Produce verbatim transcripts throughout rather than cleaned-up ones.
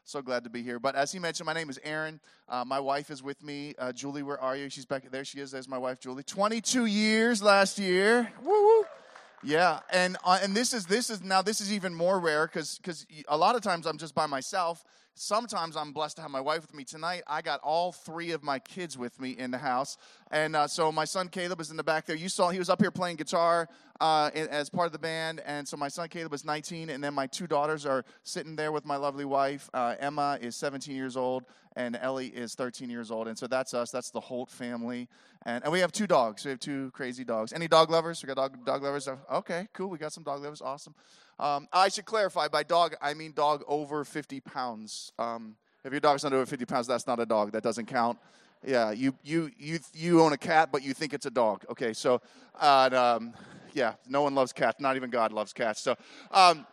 So glad to be here. But as he mentioned, my name is Aaron. Uh, my wife is with me. Uh, Julie, where are you? She's back. There she is. There's my wife, Julie. twenty-two years last year. Woo woo. Yeah, and uh, and this is this is now this is even more rare because because a lot of times I'm just by myself. Sometimes I'm blessed to have my wife with me. Tonight, I got all three of my kids with me in the house. And uh, so my son Caleb is in the back there. You saw he was up here playing guitar uh, as part of the band. And so my son Caleb is nineteen. And then my two daughters are sitting there with my lovely wife. Uh, Emma is seventeen years old. And Ellie is thirteen years old. And so that's us. That's the Holt family. And, and we have two dogs. We have two crazy dogs. Any dog lovers? We got dog, dog lovers? Okay, cool. We got some dog lovers. Awesome. Um, I should clarify, by dog, I mean dog over fifty pounds. Um, if your dog's not over fifty pounds, that's not a dog. That doesn't count. Yeah, you you you you own a cat, but you think it's a dog. Okay, so, uh, um, yeah, no one loves cats. Not even God loves cats. So, um,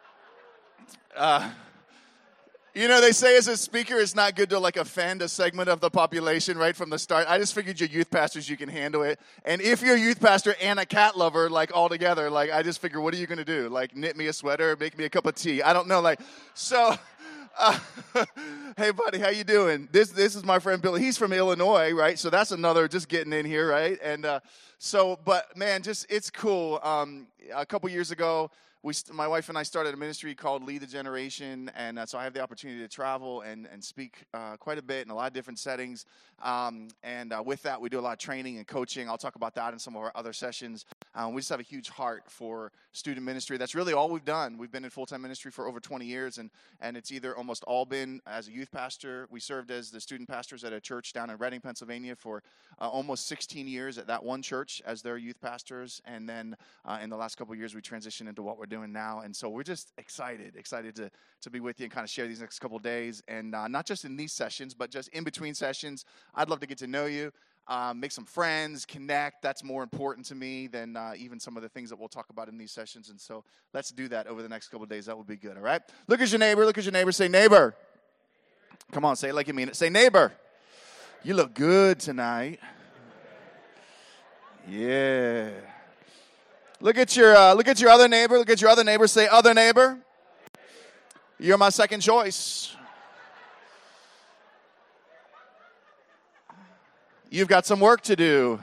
uh, you know, they say as a speaker, it's not good to, like, offend a segment of the population right from the start. I just figured you're youth pastors, you can handle it. And if you're a youth pastor and a cat lover, like, all together, like, I just figure, what are you going to do? Like, knit me a sweater, make me a cup of tea? I don't know. Like, so, uh, hey, buddy, how you doing? This this is my friend Billy. He's from Illinois, right? So that's another just getting in here, right? And uh, so, but, man, just it's cool. Um, a couple years ago, We, my wife and I started a ministry called Lead the Generation, and uh, so I have the opportunity to travel and, and speak uh, quite a bit in a lot of different settings. Um, and uh, with that, we do a lot of training and coaching. I'll talk about that in some of our other sessions. Um, we just have a huge heart for student ministry. That's really all we've done. We've been in full-time ministry for over twenty years, and, and it's either almost all been as a youth pastor. We served as the student pastors at a church down in Reading, Pennsylvania for uh, almost sixteen years at that one church as their youth pastors. And then uh, in the last couple of years, we transitioned into what we're doing now. And so we're just excited, excited to, to be with you and kind of share these next couple of days. And uh, not just in these sessions, but just in between sessions. I'd love to get to know you, um, make some friends, connect. That's more important to me than uh, even some of the things that we'll talk about in these sessions. And so let's do that over the next couple of days. That would be good, all right? Look at your neighbor. Look at your neighbor. Say, neighbor. Come on, say it like you mean it. Say, neighbor. You look good tonight. Yeah. Look at your uh, look at your other neighbor. Look at your other neighbor. Say, other neighbor. You're my second choice. You've got some work to do.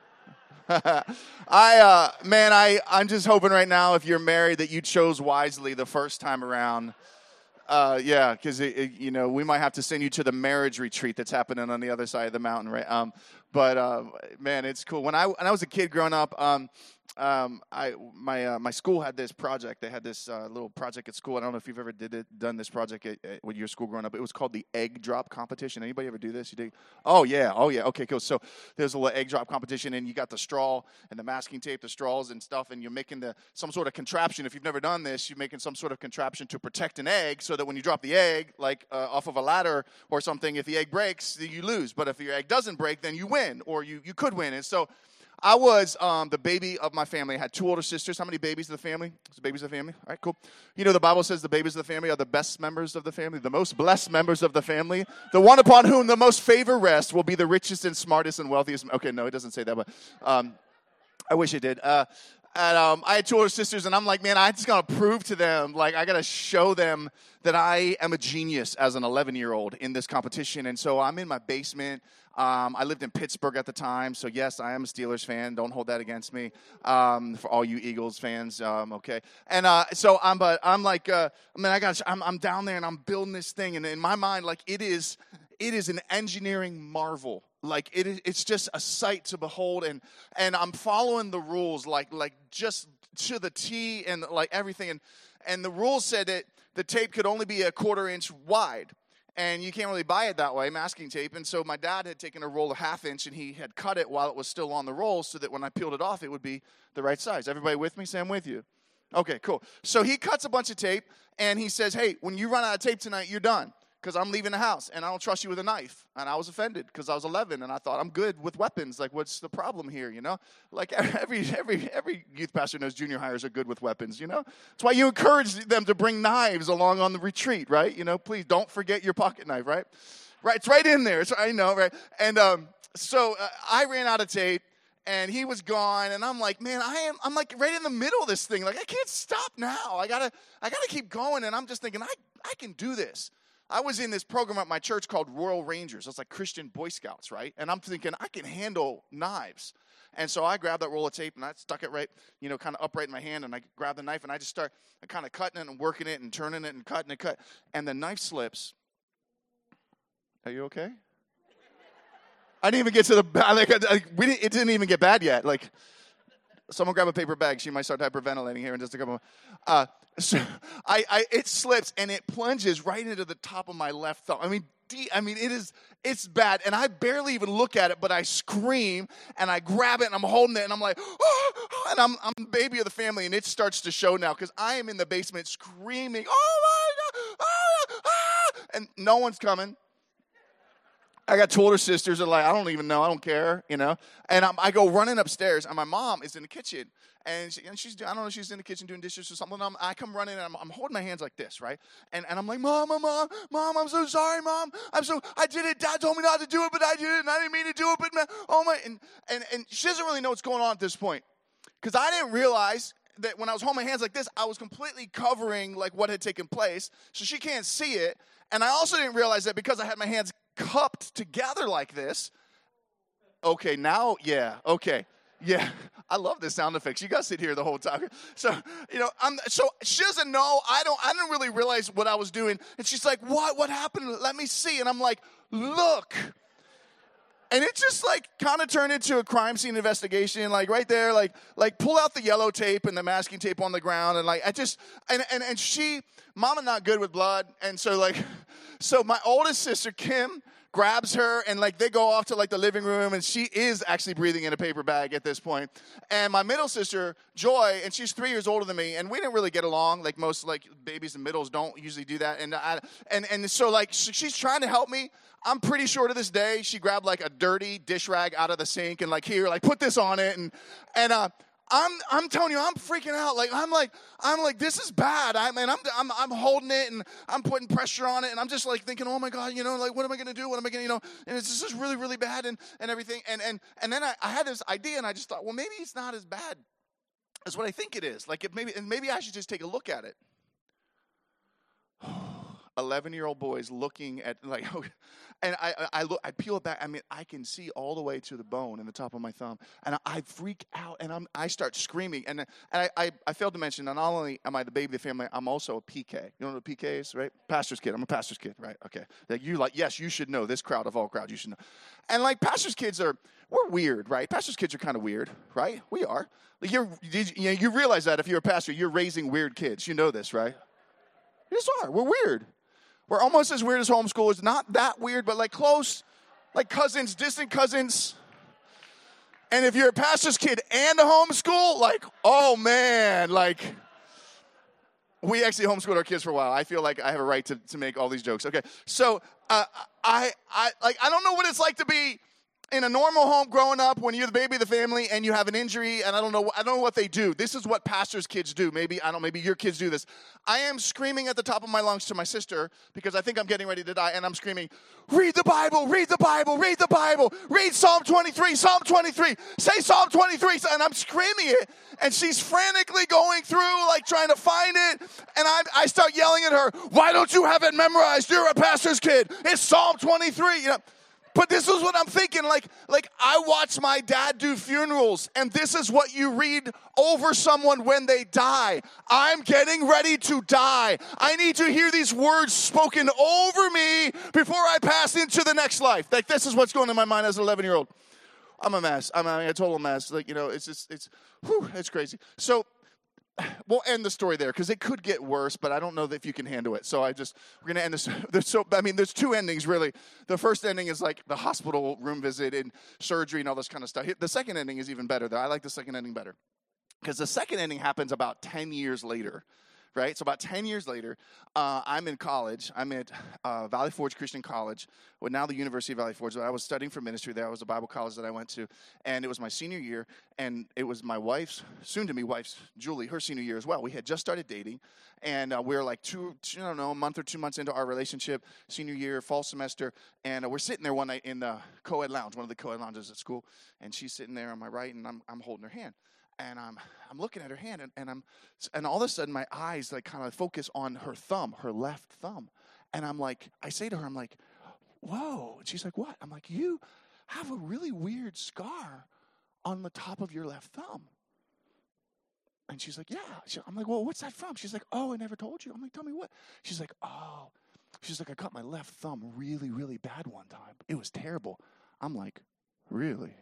I uh, man, I I'm just hoping right now, if you're married, that you chose wisely the first time around. Uh, yeah, because you know we might have to send you to the marriage retreat that's happening on the other side of the mountain, right? Um, but uh, man, it's cool. When I when I was a kid growing up, um, um, I my uh, my school had this project. They had this uh, little project at school. I don't know if you've ever did it, done this project at, at, with your school growing up. It was called the egg drop competition. Anybody ever do this? You did? Oh yeah, oh yeah. Okay, cool. So there's a little egg drop competition, and you got the straw and the masking tape, the straws and stuff, and you're making the some sort of contraption. If you've never done this, you're making some sort of contraption to protect an egg, so that when you drop the egg, like uh, off of a ladder or something, if the egg breaks, you lose. But if your egg doesn't break, then you win, or you you could win. And so I was um, the baby of my family. I had two older sisters. How many babies of the family? It's the babies of the family. All right, cool. You know, the Bible says the babies of the family are the best members of the family, the most blessed members of the family. The one upon whom the most favor rests will be the richest and smartest and wealthiest. Okay, no, it doesn't say that, but um, I wish it did. Uh, and um, I had two older sisters, and I'm like, man, I just got to prove to them, like, I got to show them that I am a genius as an eleven-year-old in this competition. And so I'm in my basement. Um, I lived in Pittsburgh at the time, so yes, I am a Steelers fan. Don't hold that against me. Um, for all you Eagles fans, um, okay. And uh, so I'm, but I'm like, uh, I mean, I got, I'm, I'm down there and I'm building this thing, and in my mind, like, it is, it is an engineering marvel. Like it is, it's just a sight to behold, and and I'm following the rules, like like just to the T, and like everything, and and the rules said that the tape could only be a quarter inch wide. And you can't really buy it that way, masking tape. And so my dad had taken a roll of half inch, and he had cut it while it was still on the roll so that when I peeled it off, it would be the right size. Everybody with me? Say I'm with you. Okay, cool. So he cuts a bunch of tape, and he says, hey, when you run out of tape tonight, you're done, because I'm leaving the house, and I don't trust you with a knife. And I was offended because I was eleven, and I thought, I'm good with weapons. Like, what's the problem here, you know? Like, every every every youth pastor knows junior hires are good with weapons, you know? That's why you encourage them to bring knives along on the retreat, right? You know, please don't forget your pocket knife, right? Right, it's right in there. It's, I know, right? And um, so uh, I ran out of tape, and he was gone, and I'm like, man, I am, I'm like right in the middle of this thing. Like, I can't stop now. I gotta, I gotta keep going, and I'm just thinking, I, I can do this. I was in this program at my church called Royal Rangers. It's like Christian Boy Scouts, right? And I'm thinking, I can handle knives. And so I grabbed that roll of tape, and I stuck it right, you know, kind of upright in my hand, and I grabbed the knife, and I just start kind of cutting it and working it and turning it and cutting it, cut, and the knife slips. Are you okay? I didn't even get to the, like, I, we didn't, it didn't even get bad yet. Like, someone grab a paper bag. She might start hyperventilating here in just a couple. Uh, so I, I, it slips and it plunges right into the top of my left thumb. I mean, de- I mean, it is, it's bad, and I barely even look at it, but I scream and I grab it and I'm holding it and I'm like, oh, and I'm, I'm the baby of the family, and it starts to show now because I am in the basement screaming, oh my God, ah, ah, and no one's coming. I got two older sisters that are like, I don't even know. I don't care, you know. And I'm, I go running upstairs, and my mom is in the kitchen. And, she, and she's, I don't know, she's in the kitchen doing dishes or something. I'm, I come running, and I'm, I'm holding my hands like this, right? And, and I'm like, Mom, Mom, Mom, Mom, I'm so sorry, Mom. I'm so, I did it. Dad told me not to do it, but I did it, and I didn't mean to do it. But, man, oh, my. And, and, and she doesn't really know what's going on at this point. Because I didn't realize that when I was holding my hands like this, I was completely covering, like, what had taken place. So she can't see it. And I also didn't realize that because I had my hands cupped together like this. Okay, now, yeah, okay, yeah. I love the sound effects. You guys sit here the whole time. So, you know, I'm, so she doesn't know. I don't, I didn't really realize what I was doing. And she's like, what, what happened? Let me see. And I'm like, look. And it just, like, kind of turned into a crime scene investigation, like, right there, like, like pull out the yellow tape and the masking tape on the ground, and, like, I just, and, and, and she, Mama not good with blood, and so, like, so my oldest sister, Kim, grabs her, and, like, they go off to, like, the living room, and she is actually breathing in a paper bag at this point. And my middle sister, Joy, and she's three years older than me, and we didn't really get along, like most, like, babies and middles don't usually do that, and I, and, and so, like, she's trying to help me. I'm pretty sure to this day she grabbed, like, a dirty dish rag out of the sink and, like, here, like, put this on it, and, and, uh, I'm I'm telling you, I'm freaking out. Like I'm like I'm like this is bad. I mean, I'm I'm I'm holding it and I'm putting pressure on it, and I'm just like thinking, oh my God, you know, like what am I gonna do? What am I gonna, you know? And it's just really really bad and, and everything. And and and then I, I had this idea, and I just thought, well, maybe it's not as bad as what I think it is. Like if maybe and maybe I should just take a look at it. eleven-year-old boys looking at, like, and I, I, I look, I peel it back. I mean, I can see all the way to the bone in the top of my thumb, and I, I freak out, and I'm, I start screaming, and, and I, I, I failed to mention, not only am I the baby of the family, I'm also a P K. You know what a P K is, right? Pastor's kid. I'm a pastor's kid, right? Okay. Like you, like, yes, you should know. This crowd of all crowds, you should know. And like pastor's kids are, we're weird, right? Pastor's kids are kind of weird, right? We are. Like you're, you, you, know, you realize that if you're a pastor, you're raising weird kids. You know this, right? You just are. We're weird. We're almost as weird as homeschoolers. Not that weird, but like close, like cousins, distant cousins. And if you're a pastor's kid and a homeschool, like, oh man, like, we actually homeschooled our kids for a while. I feel like I have a right to, to make all these jokes. Okay, so uh, I, I, like, I don't know what it's like to be in a normal home growing up when you're the baby of the family and you have an injury, and I don't know I don't know what they do. This is what pastors' kids do. Maybe, I don't know, maybe your kids do this. I am screaming at the top of my lungs to my sister because I think I'm getting ready to die, and I'm screaming, read the Bible, read the Bible, read the Bible, read Psalm twenty-three, Psalm twenty-three, say Psalm twenty-three, and I'm screaming it, and she's frantically going through, like, trying to find it, and I, I start yelling at her, why don't you have it memorized? You're a pastor's kid. It's Psalm twenty-three, you know. But this is what I'm thinking, like, like I watch my dad do funerals, and this is what you read over someone when they die. I'm getting ready to die. I need to hear these words spoken over me before I pass into the next life. Like, this is what's going in my mind as an eleven-year-old. I'm a mess. I'm a, a total mess. Like, you know, it's just, it's, whew, it's crazy. So, we'll end the story there because it could get worse, but I don't know if you can handle it. So I just, we're going to end this. There's so, I mean, there's two endings, really. The first ending is like the hospital room visit and surgery and all this kind of stuff. The second ending is even better, though. I like the second ending better because the second ending happens about ten years later. Right? So about ten years later, uh, I'm in college. I'm at uh, Valley Forge Christian College, well, now the University of Valley Forge. I was studying for ministry there. I was a Bible college that I went to, and it was my senior year, and it was my wife's, soon-to-be wife's, Julie, her senior year as well. We had just started dating, and uh, we were like two, I don't know, a month or two months into our relationship, senior year, fall semester, and uh, we're sitting there one night in the co-ed lounge, one of the co-ed lounges at school, and she's sitting there on my right, and I'm I'm holding her hand. And I'm I'm looking at her hand, and, and I'm and all of a sudden my eyes like kind of focus on her thumb, her left thumb, And I'm like, I say to her, I'm like, whoa. And she's like, what? I'm like, you have a really weird scar on the top of your left thumb. And she's like, yeah. She, I'm like, well, what's that from? She's like, oh, I never told you. I'm like, tell me what? She's like, oh. She's like, I cut my left thumb really, really bad one time. It was terrible. I'm like, really?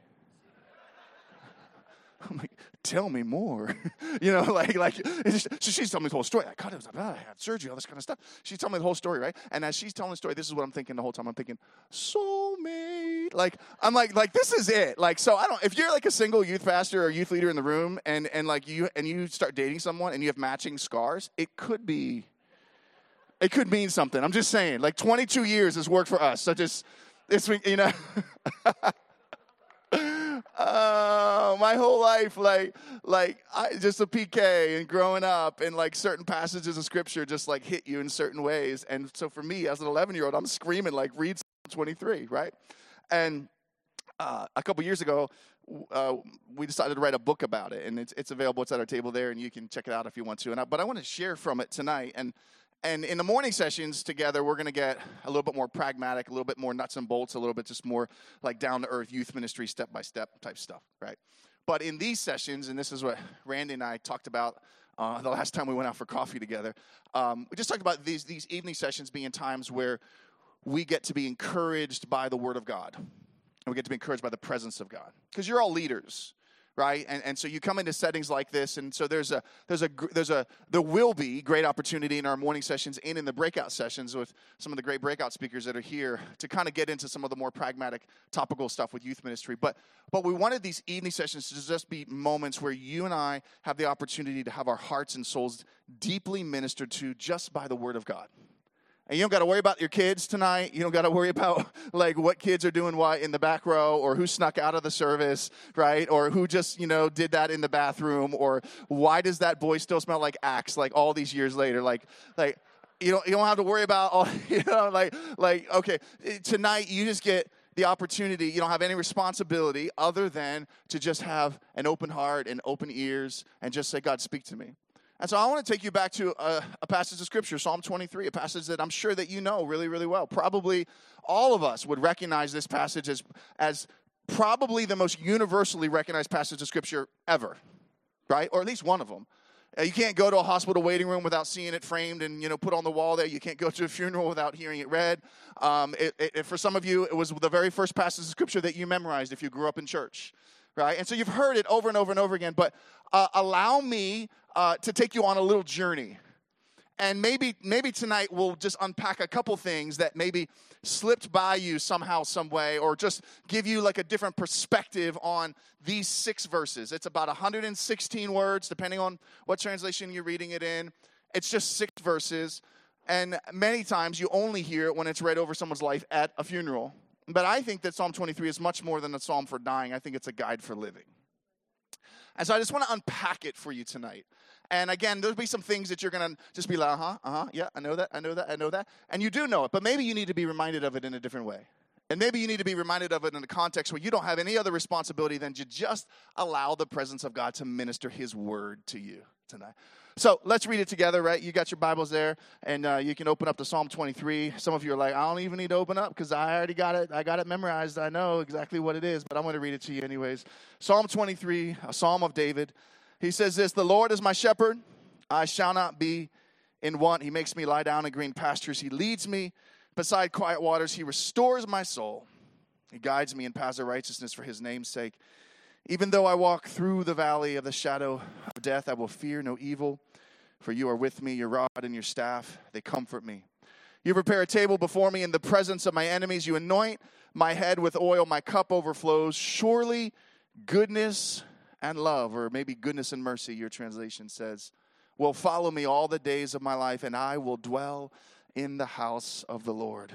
I'm like, tell me more. you know, like, like, so she's telling me the whole story. I cut it, was bad. I had surgery, all this kind of stuff. She's telling me the whole story, right? And as she's telling the story, this is what I'm thinking the whole time. I'm thinking, soulmate. Like, I'm like, like, this is it. Like, so I don't, if you're like a single youth pastor or youth leader in the room and, and like you, and you start dating someone and you have matching scars, it could be, it could mean something. I'm just saying, like twenty-two years has worked for us. So just, this week, you know. Uh, my whole life, like, like I, just a P K and growing up, and like certain passages of scripture just like hit you in certain ways. And so for me, as an eleven-year-old, I'm screaming like, read Psalm twenty-three, right? And uh, a couple years ago, uh, we decided to write a book about it, and it's it's available. It's at our table there, and you can check it out if you want to. And I, but I want to share from it tonight. And And in the morning sessions together, we're going to get a little bit more pragmatic, a little bit more nuts and bolts, a little bit just more like down-to-earth youth ministry, step-by-step type stuff, right? But in these sessions, and this is what Randy and I talked about uh, the last time we went out for coffee together, um, we just talked about these, these evening sessions being times where we get to be encouraged by the Word of God, and we get to be encouraged by the presence of God. Because you're all leaders. Right, and and so you come into settings like this, and so there's a there's a there's a there will be great opportunity in our morning sessions and in the breakout sessions with some of the great breakout speakers that are here to kind of get into some of the more pragmatic, topical stuff with youth ministry. But but we wanted these evening sessions to just be moments where you and I have the opportunity to have our hearts and souls deeply ministered to just by the Word of God. And you don't got to worry about your kids tonight. You don't got to worry about, like, what kids are doing what in the back row, or who snuck out of the service, right? Or who just, you know, did that in the bathroom, or why does that boy still smell like Axe, like, all these years later? Like, like you don't, you don't have to worry about, all, you know, like, like, okay, tonight you just get the opportunity. You don't have any responsibility other than to just have an open heart and open ears and just say, God, speak to me. And so I want to take you back to a, a passage of Scripture, Psalm twenty-three, a passage that I'm sure that you know really, really well. Probably all of us would recognize this passage as, as probably the most universally recognized passage of Scripture ever, right? Or at least one of them. Uh, you can't go to a hospital waiting room without seeing it framed and, you know, put on the wall there. You can't go to a funeral without hearing it read. Um, it, it, for some of you, it was the very first passage of Scripture that you memorized if you grew up in church. Right? And so you've heard it over and over and over again, but uh, allow me uh, to take you on a little journey. And maybe maybe tonight we'll just unpack a couple things that maybe slipped by you somehow, some way, or just give you like a different perspective on these six verses. It's about one hundred sixteen words, depending on what translation you're reading it in. It's just six verses, and many times you only hear it when it's read over someone's life at a funeral. But I think that Psalm twenty-three is much more than a psalm for dying. I think it's a guide for living. And so I just want to unpack it for you tonight. And again, there'll be some things that you're going to just be like, uh-huh, uh-huh, yeah, I know that, I know that, I know that. And you do know it, but maybe you need to be reminded of it in a different way. And maybe you need to be reminded of it in a context where you don't have any other responsibility than to just allow the presence of God to minister His word to you tonight. So let's read it together, right? You got your Bibles there, and uh, you can open up to Psalm twenty-three. Some of you are like, I don't even need to open up because I already got it. I got it memorized. I know exactly what it is, but I'm going to read it to you anyways. Psalm twenty-three, a psalm of David. He says this, the Lord is my shepherd. I shall not be in want. He makes me lie down in green pastures. He leads me beside quiet waters. He restores my soul. He guides me in paths of righteousness for His name's sake. Even though I walk through the valley of the shadow of death, I will fear no evil, for you are with me, your rod and your staff, they comfort me. You prepare a table before me in the presence of my enemies. You anoint my head with oil, my cup overflows. Surely goodness and love, or maybe goodness and mercy, your translation says, will follow me all the days of my life, and I will dwell in the house of the Lord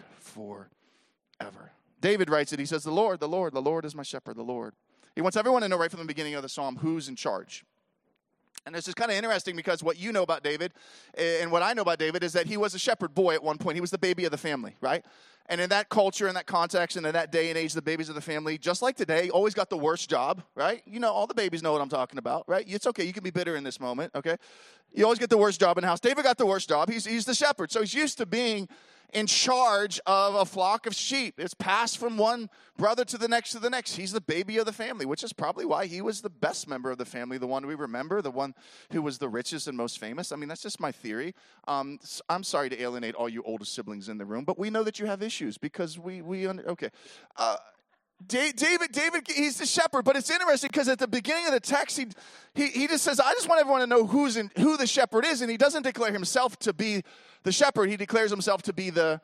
forever. David writes it, he says, the Lord, the Lord, the Lord is my shepherd, the Lord. He wants everyone to know right from the beginning of the psalm who's in charge. And this is kind of interesting because what you know about David and what I know about David is that he was a shepherd boy at one point. He was the baby of the family, right? And in that culture, in that context, and in that day and age, the babies of the family, just like today, always got the worst job, right? You know, all the babies know what I'm talking about, right? It's okay. You can be bitter in this moment, okay? You always get the worst job in the house. David got the worst job. He's, he's the shepherd. So he's used to being in charge of a flock of sheep. It's passed from one brother to the next to the next. He's the baby of the family, which is probably why he was the best member of the family, the one we remember, the one who was the richest and most famous. I mean, that's just my theory. Um, I'm sorry to alienate all you older siblings in the room, but we know that you have issues because we, we okay. Uh, David, David, he's the shepherd, but it's interesting because at the beginning of the text, he, he he just says, I just want everyone to know who's in, who the shepherd is, and he doesn't declare himself to be the shepherd. He declares himself to be the,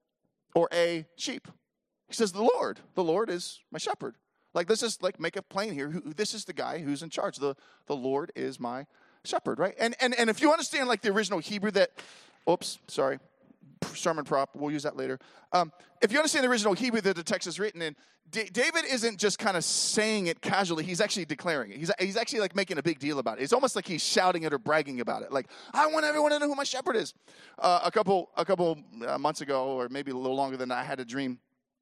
or a sheep. He says, the Lord, the Lord is my shepherd. Like, let's just like make it plain here. Who, this is the guy who's in charge. The, the Lord is my shepherd, right? And, and, and if you understand like the original Hebrew that, oops, sorry. Sermon prop, we'll use that later. Um, if you understand the original Hebrew that the text is written in, D- David isn't just kind of saying it casually. He's actually declaring it. He's, he's actually like making a big deal about it. It's almost like he's shouting it or bragging about it. Like, I want everyone to know who my shepherd is. Uh, a couple a couple uh, months ago, or maybe a little longer than that, I had a dream.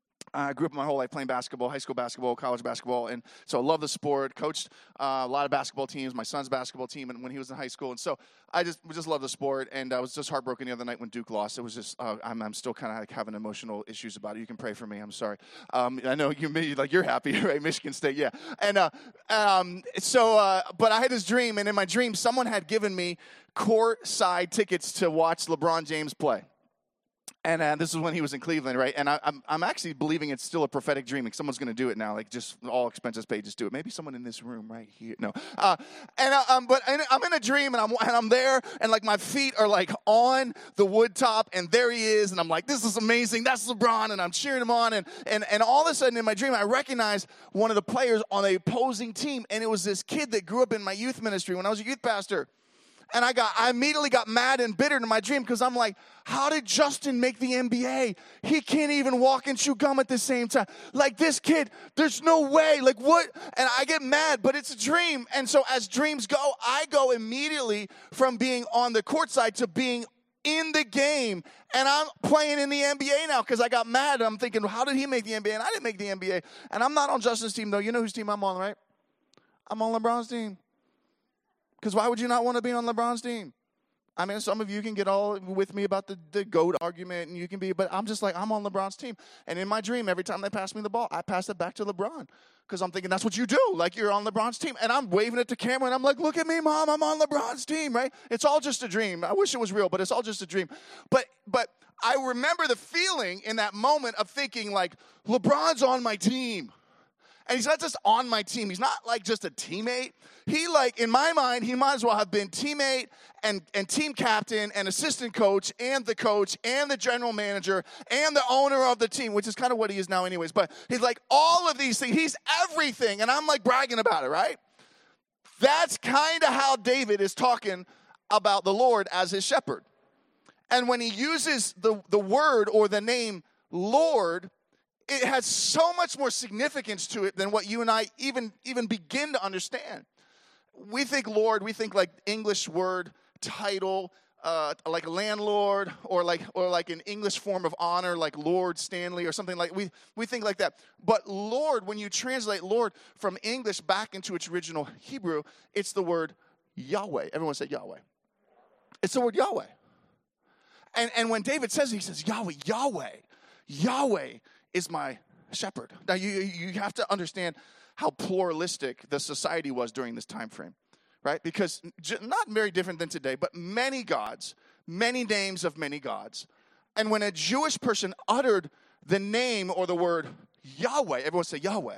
I grew up my whole life playing basketball, high school basketball, college basketball, and so I love the sport. Coached uh, a lot of basketball teams, my son's basketball team, and when he was in high school, and so I just we just love the sport. And I was just heartbroken the other night when Duke lost. It was just uh, I'm I'm still kind of like having emotional issues about it. You can pray for me. I'm sorry. Um, I know you may like you're happy, right? Michigan State, yeah. And uh, um, so, uh, but I had this dream, and in my dream, someone had given me courtside tickets to watch LeBron James play. And uh, this is when he was in Cleveland, right? And I, I'm I'm actually believing it's still a prophetic dream. Like someone's going to do it now. Like just all expenses paid, just do it. Maybe someone in this room right here. No. Uh, and uh, um, but I'm in a dream, and I'm and I'm there, and like my feet are like on the wood top, and there he is, and I'm like, this is amazing. That's LeBron, and I'm cheering him on, and and and all of a sudden in my dream, I recognize one of the players on the opposing team, and it was this kid that grew up in my youth ministry when I was a youth pastor. And I got, I immediately got mad and bitter in my dream because I'm like, how did Justin make the N B A? He can't even walk and chew gum at the same time. Like this kid, there's no way. Like what? And I get mad, but it's a dream. And so as dreams go, I go immediately from being on the court side to being in the game. And I'm playing in the N B A now because I got mad. And I'm thinking, how did he make the N B A? And I didn't make the N B A. And I'm not on Justin's team, though. You know whose team I'm on, right? I'm on LeBron's team. Because why would you not want to be on LeBron's team? I mean, some of you can get all with me about the, the GOAT argument, and you can be, but I'm just like, I'm on LeBron's team. And in my dream, every time they pass me the ball, I pass it back to LeBron. Because I'm thinking, that's what you do. Like, you're on LeBron's team. And I'm waving at the camera, and I'm like, look at me, Mom. I'm on LeBron's team, right? It's all just a dream. I wish it was real, but it's all just a dream. But but I remember the feeling in that moment of thinking, like, LeBron's on my team. And he's not just on my team. He's not like just a teammate. He like, in my mind, he might as well have been teammate and, and team captain and assistant coach and the coach and the general manager and the owner of the team, which is kind of what he is now anyways. But he's like all of these things. He's everything. And I'm like bragging about it, right? That's kind of how David is talking about the Lord as his shepherd. And when he uses the, the word or the name Lord, it has so much more significance to it than what you and I even, even begin to understand. We think Lord, we think like English word, title, uh, like landlord, or like or like an English form of honor, like Lord Stanley or something like we we think like that. But Lord, when you translate Lord from English back into its original Hebrew, it's the word Yahweh. Everyone say Yahweh. It's the word Yahweh. And and when David says it, he says Yahweh, Yahweh, Yahweh is my shepherd. Now, you you have to understand how pluralistic the society was during this time frame, right? Because not very different than today, but many gods, many names of many gods. And when a Jewish person uttered the name or the word Yahweh, everyone say Yahweh,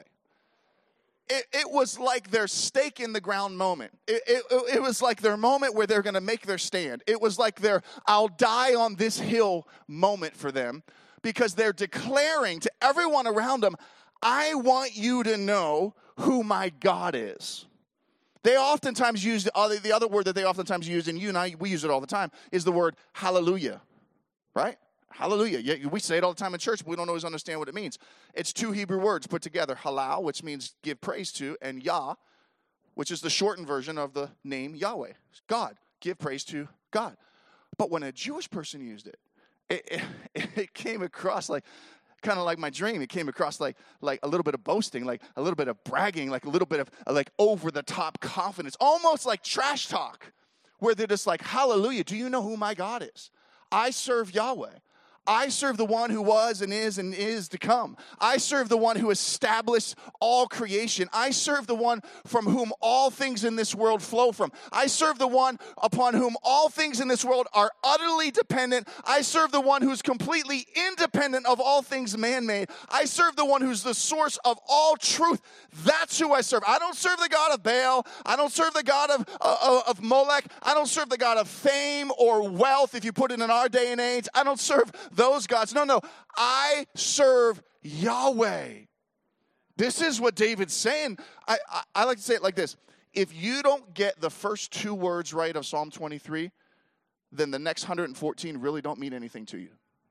it, it was like their stake in the ground moment. It, it, it was like their moment where they're going to make their stand. It was like their I'll die on this hill moment for them. Because they're declaring to everyone around them, I want you to know who my God is. They oftentimes use, the other, the other word that they oftentimes use, and you and I, we use it all the time, is the word hallelujah, right? Hallelujah. Yeah, we say it all the time in church, but we don't always understand what it means. It's two Hebrew words put together, halal, which means give praise to, and Yah, which is the shortened version of the name Yahweh. God, give praise to God. But when a Jewish person used it, It, it, it came across like, kind of like my dream. It came across like like a little bit of boasting, like a little bit of bragging, like a little bit of like over-the-top confidence, almost like trash talk, where they're just like, hallelujah, do you know who my God is? I serve Yahweh. I serve the one who was and is and is to come. I serve the one who established all creation. I serve the one from whom all things in this world flow from. I serve the one upon whom all things in this world are utterly dependent. I serve the one who's completely independent of all things man-made. I serve the one who's the source of all truth. That's who I serve. I don't serve the God of Baal. I don't serve the God of, uh, of Molech. I don't serve the God of fame or wealth, if you put it in our day and age. I don't serve those gods. No, no. I serve Yahweh. This is what David's saying. I, I, I like to say it like this. If you don't get the first two words right of Psalm twenty-three, then the next one hundred fourteen really don't mean anything to you.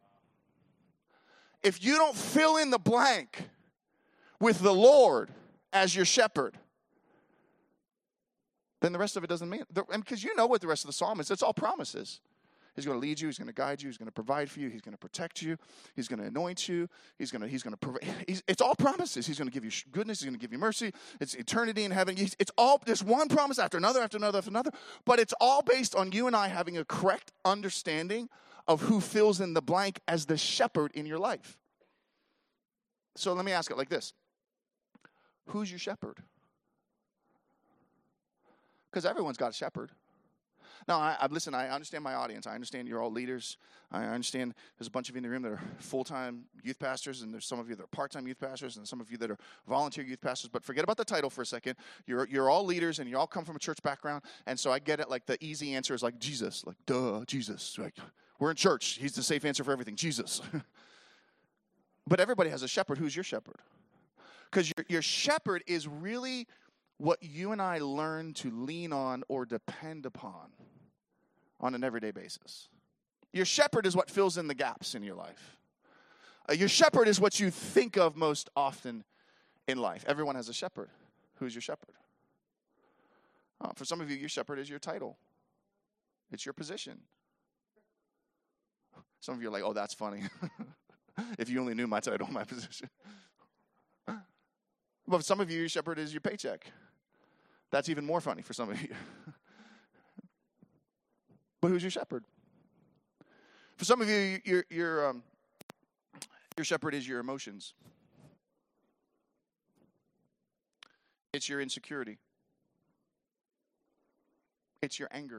If you don't fill in the blank with the Lord as your shepherd, then the rest of it doesn't mean, because you know what the rest of the psalm is. It's all promises. He's going to lead you. He's going to guide you. He's going to provide for you. He's going to protect you. He's going to anoint you. He's going to, he's going to provide. He's, it's all promises. He's going to give you goodness. He's going to give you mercy. It's eternity in heaven. He's, it's all, there's one promise after another, after another, after another. But it's all based on you and I having a correct understanding of who fills in the blank as the shepherd in your life. So let me ask it like this. Who's your shepherd? Because everyone's got a shepherd. Now, I, I listen, I understand my audience. I understand you're all leaders. I understand there's a bunch of you in the room that are full-time youth pastors, and there's some of you that are part-time youth pastors, and some of you that are volunteer youth pastors. But forget about the title for a second. You're you're all leaders, and you all come from a church background. And so I get it, like the easy answer is like Jesus. Like, duh, Jesus. Like, we're in church. He's the safe answer for everything. Jesus. But everybody has a shepherd. Who's your shepherd? Because your, your shepherd is really what you and I learn to lean on or depend upon on an everyday basis. Your shepherd is what fills in the gaps in your life. Uh, your shepherd is what you think of most often in life. Everyone has a shepherd. Who's your shepherd? Uh, for some of you, your shepherd is your title. It's your position. Some of you are like, oh, that's funny. If you only knew my title, my position. But for some of you, your shepherd is your paycheck. That's even more funny for some of you. But who's your shepherd? For some of you, your your um, your shepherd is your emotions. It's your insecurity. It's your anger.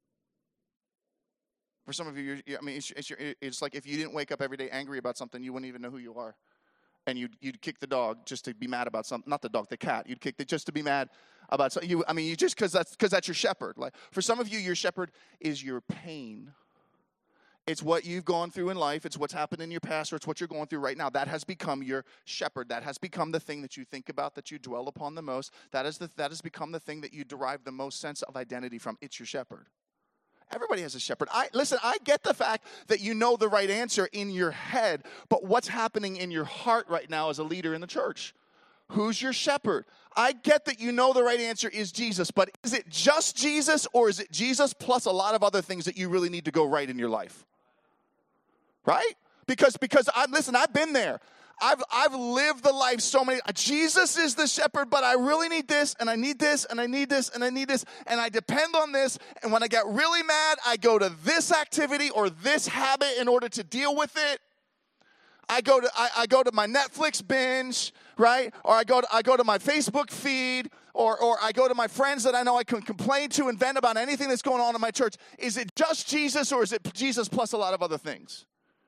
For some of you, you're, I mean, it's, it's, your, it's like if you didn't wake up every day angry about something, you wouldn't even know who you are. And you'd, you'd kick the dog just to be mad about something. Not the dog, the cat. You'd kick it just to be mad about something. You, I mean, you just because that's because that's your shepherd. Like for some of you, your shepherd is your pain. It's what you've gone through in life. It's what's happened in your past, or it's what you're going through right now. That has become your shepherd. That has become the thing that you think about, that you dwell upon the most. That is the that has become the thing that you derive the most sense of identity from. It's your shepherd. Everybody has a shepherd. I listen, I get the fact that you know the right answer in your head, but what's happening in your heart right now as a leader in the church? Who's your shepherd? I get that you know the right answer is Jesus, but is it just Jesus, or is it Jesus plus a lot of other things that you really need to go right in your life? Right? Because because I listen, I've been there. I've I've lived the life so many. Jesus is the shepherd, but I really need this, and I need this, and I need this, and I need this, and I depend on this. And when I get really mad, I go to this activity or this habit in order to deal with it. I go to I, I go to my Netflix binge, right? Or I go to I go to my Facebook feed, or or I go to my friends that I know I can complain to and vent about anything that's going on in my church. Is it just Jesus, or is it Jesus plus a lot of other things?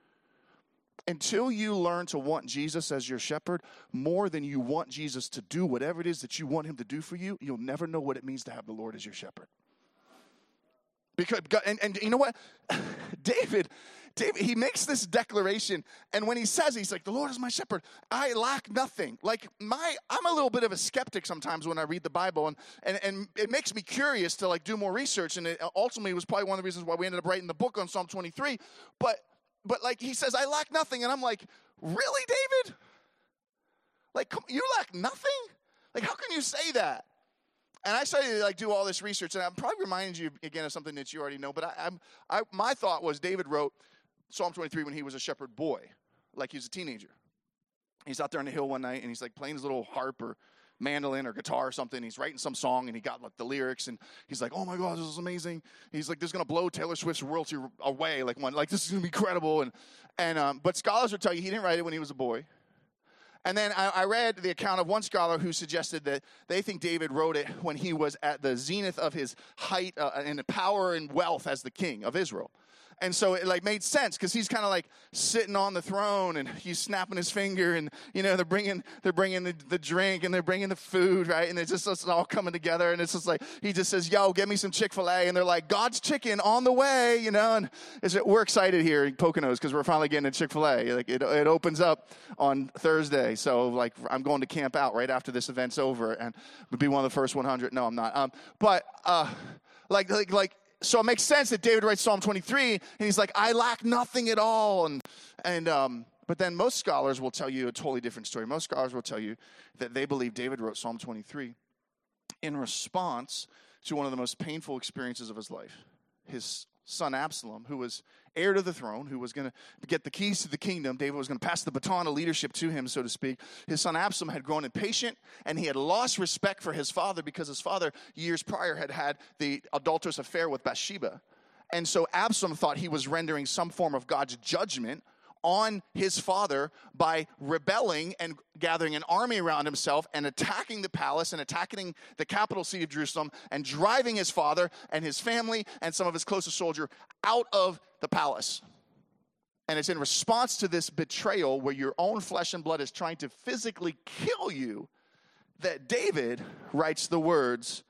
Until you learn to want Jesus as your shepherd more than you want Jesus to do whatever it is that you want him to do for you, you'll never know what it means to have the Lord as your shepherd. Because and, and you know what? David, David, he makes this declaration, and when he says, he's like, the Lord is my shepherd, I lack nothing. Like my, I'm a little bit of a skeptic sometimes when I read the Bible, and and, and it makes me curious to like do more research, and it ultimately was probably one of the reasons why we ended up writing the book on Psalm twenty-three, but But, like, he says, I lack nothing. And I'm like, really, David? Like, come, you lack nothing? Like, how can you say that? And I started to, like, do all this research. And I'm probably reminding you, again, of something that you already know. But I, I'm, I, my thought was David wrote Psalm twenty-three when he was a shepherd boy, like he was a teenager. He's out there on the hill one night, and he's, like, playing his little harp or mandolin or guitar or something. He's writing some song, and he got like the lyrics, and he's like, "Oh my God, this is amazing." He's like, "This is gonna blow Taylor Swift's royalty away. Like, one, like this is gonna be incredible." And and um, but scholars will tell you he didn't write it when he was a boy. And then I, I read the account of one scholar who suggested that they think David wrote it when he was at the zenith of his height uh, and power and wealth as the king of Israel. And so it like made sense because he's kind of like sitting on the throne and he's snapping his finger, and you know they're bringing they're bringing the, the drink and they're bringing the food, right? And it's just it's all coming together, and it's just like he just says, "Yo, get me some Chick-fil-A," and they're like, "God's chicken on the way," you know. And it's, we're excited here in Poconos because we're finally getting a Chick-fil-A. Like it it opens up on Thursday, so like I'm going to camp out right after this event's over and would be one of the first one hundred. No, I'm not. Um, but uh, like like like. So it makes sense that David writes Psalm twenty-three, and he's like, "I lack nothing at all." And and um, but then most scholars will tell you a totally different story. Most scholars will tell you that they believe David wrote Psalm twenty-three in response to one of the most painful experiences of his life. His son Absalom, who was heir to the throne, who was going to get the keys to the kingdom. David was going to pass the baton of leadership to him, so to speak. His son Absalom had grown impatient, and he had lost respect for his father because his father, years prior, had had the adulterous affair with Bathsheba. And so Absalom thought he was rendering some form of God's judgment on his father by rebelling and gathering an army around himself and attacking the palace and attacking the capital city of Jerusalem and driving his father and his family and some of his closest soldiers out of the palace. And it's in response to this betrayal where your own flesh and blood is trying to physically kill you that David writes the words,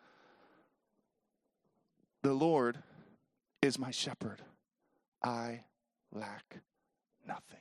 "The Lord is my shepherd. I lack nothing."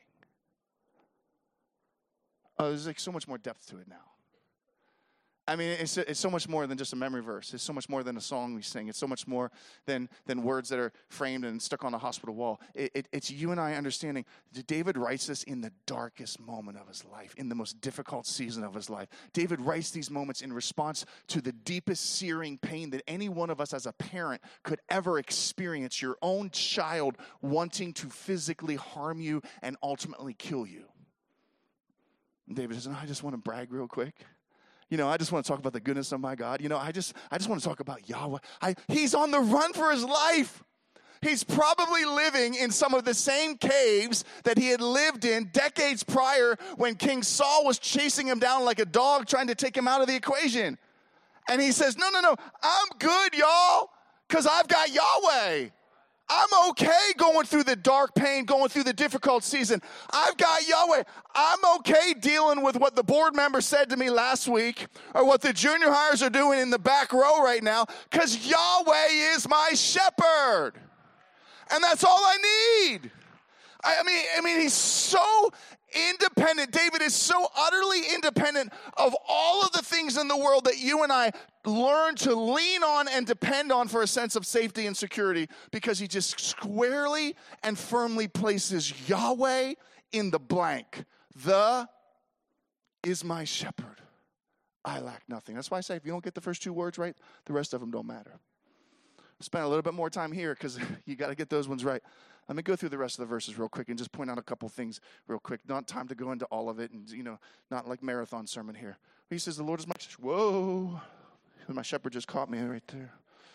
Oh, there's like so much more depth to it now. I mean, it's it's so much more than just a memory verse. It's so much more than a song we sing. It's so much more than than words that are framed and stuck on a hospital wall. It, it, it's you and I understanding. David writes this in the darkest moment of his life, in the most difficult season of his life. David writes these moments in response to the deepest searing pain that any one of us as a parent could ever experience. Your own child wanting to physically harm you and ultimately kill you. And David says, "No, I just want to brag real quick. You know, I just want to talk about the goodness of my God. You know, I just I just want to talk about Yahweh. I, he's on the run for his life. He's probably living in some of the same caves that he had lived in decades prior when King Saul was chasing him down like a dog trying to take him out of the equation." And he says, no, no, no, I'm good, y'all, because I've got Yahweh. I'm okay going through the dark pain, going through the difficult season. I've got Yahweh. I'm okay dealing with what the board member said to me last week or what the junior hires are doing in the back row right now because Yahweh is my shepherd. And that's all I need. I mean, I mean, he's so independent. David is so utterly independent of all of the things in the world that you and I learn to lean on and depend on for a sense of safety and security because he just squarely and firmly places Yahweh in the blank. The is my shepherd. I lack nothing. That's why I say if you don't get the first two words right, the rest of them don't matter. Spend a little bit more time here because you got to get those ones right. Let me go through the rest of the verses real quick and just point out a couple things real quick. Not time to go into all of it and, you know, not like marathon sermon here. He says, the Lord is my shepherd. Whoa. My shepherd just caught me right there.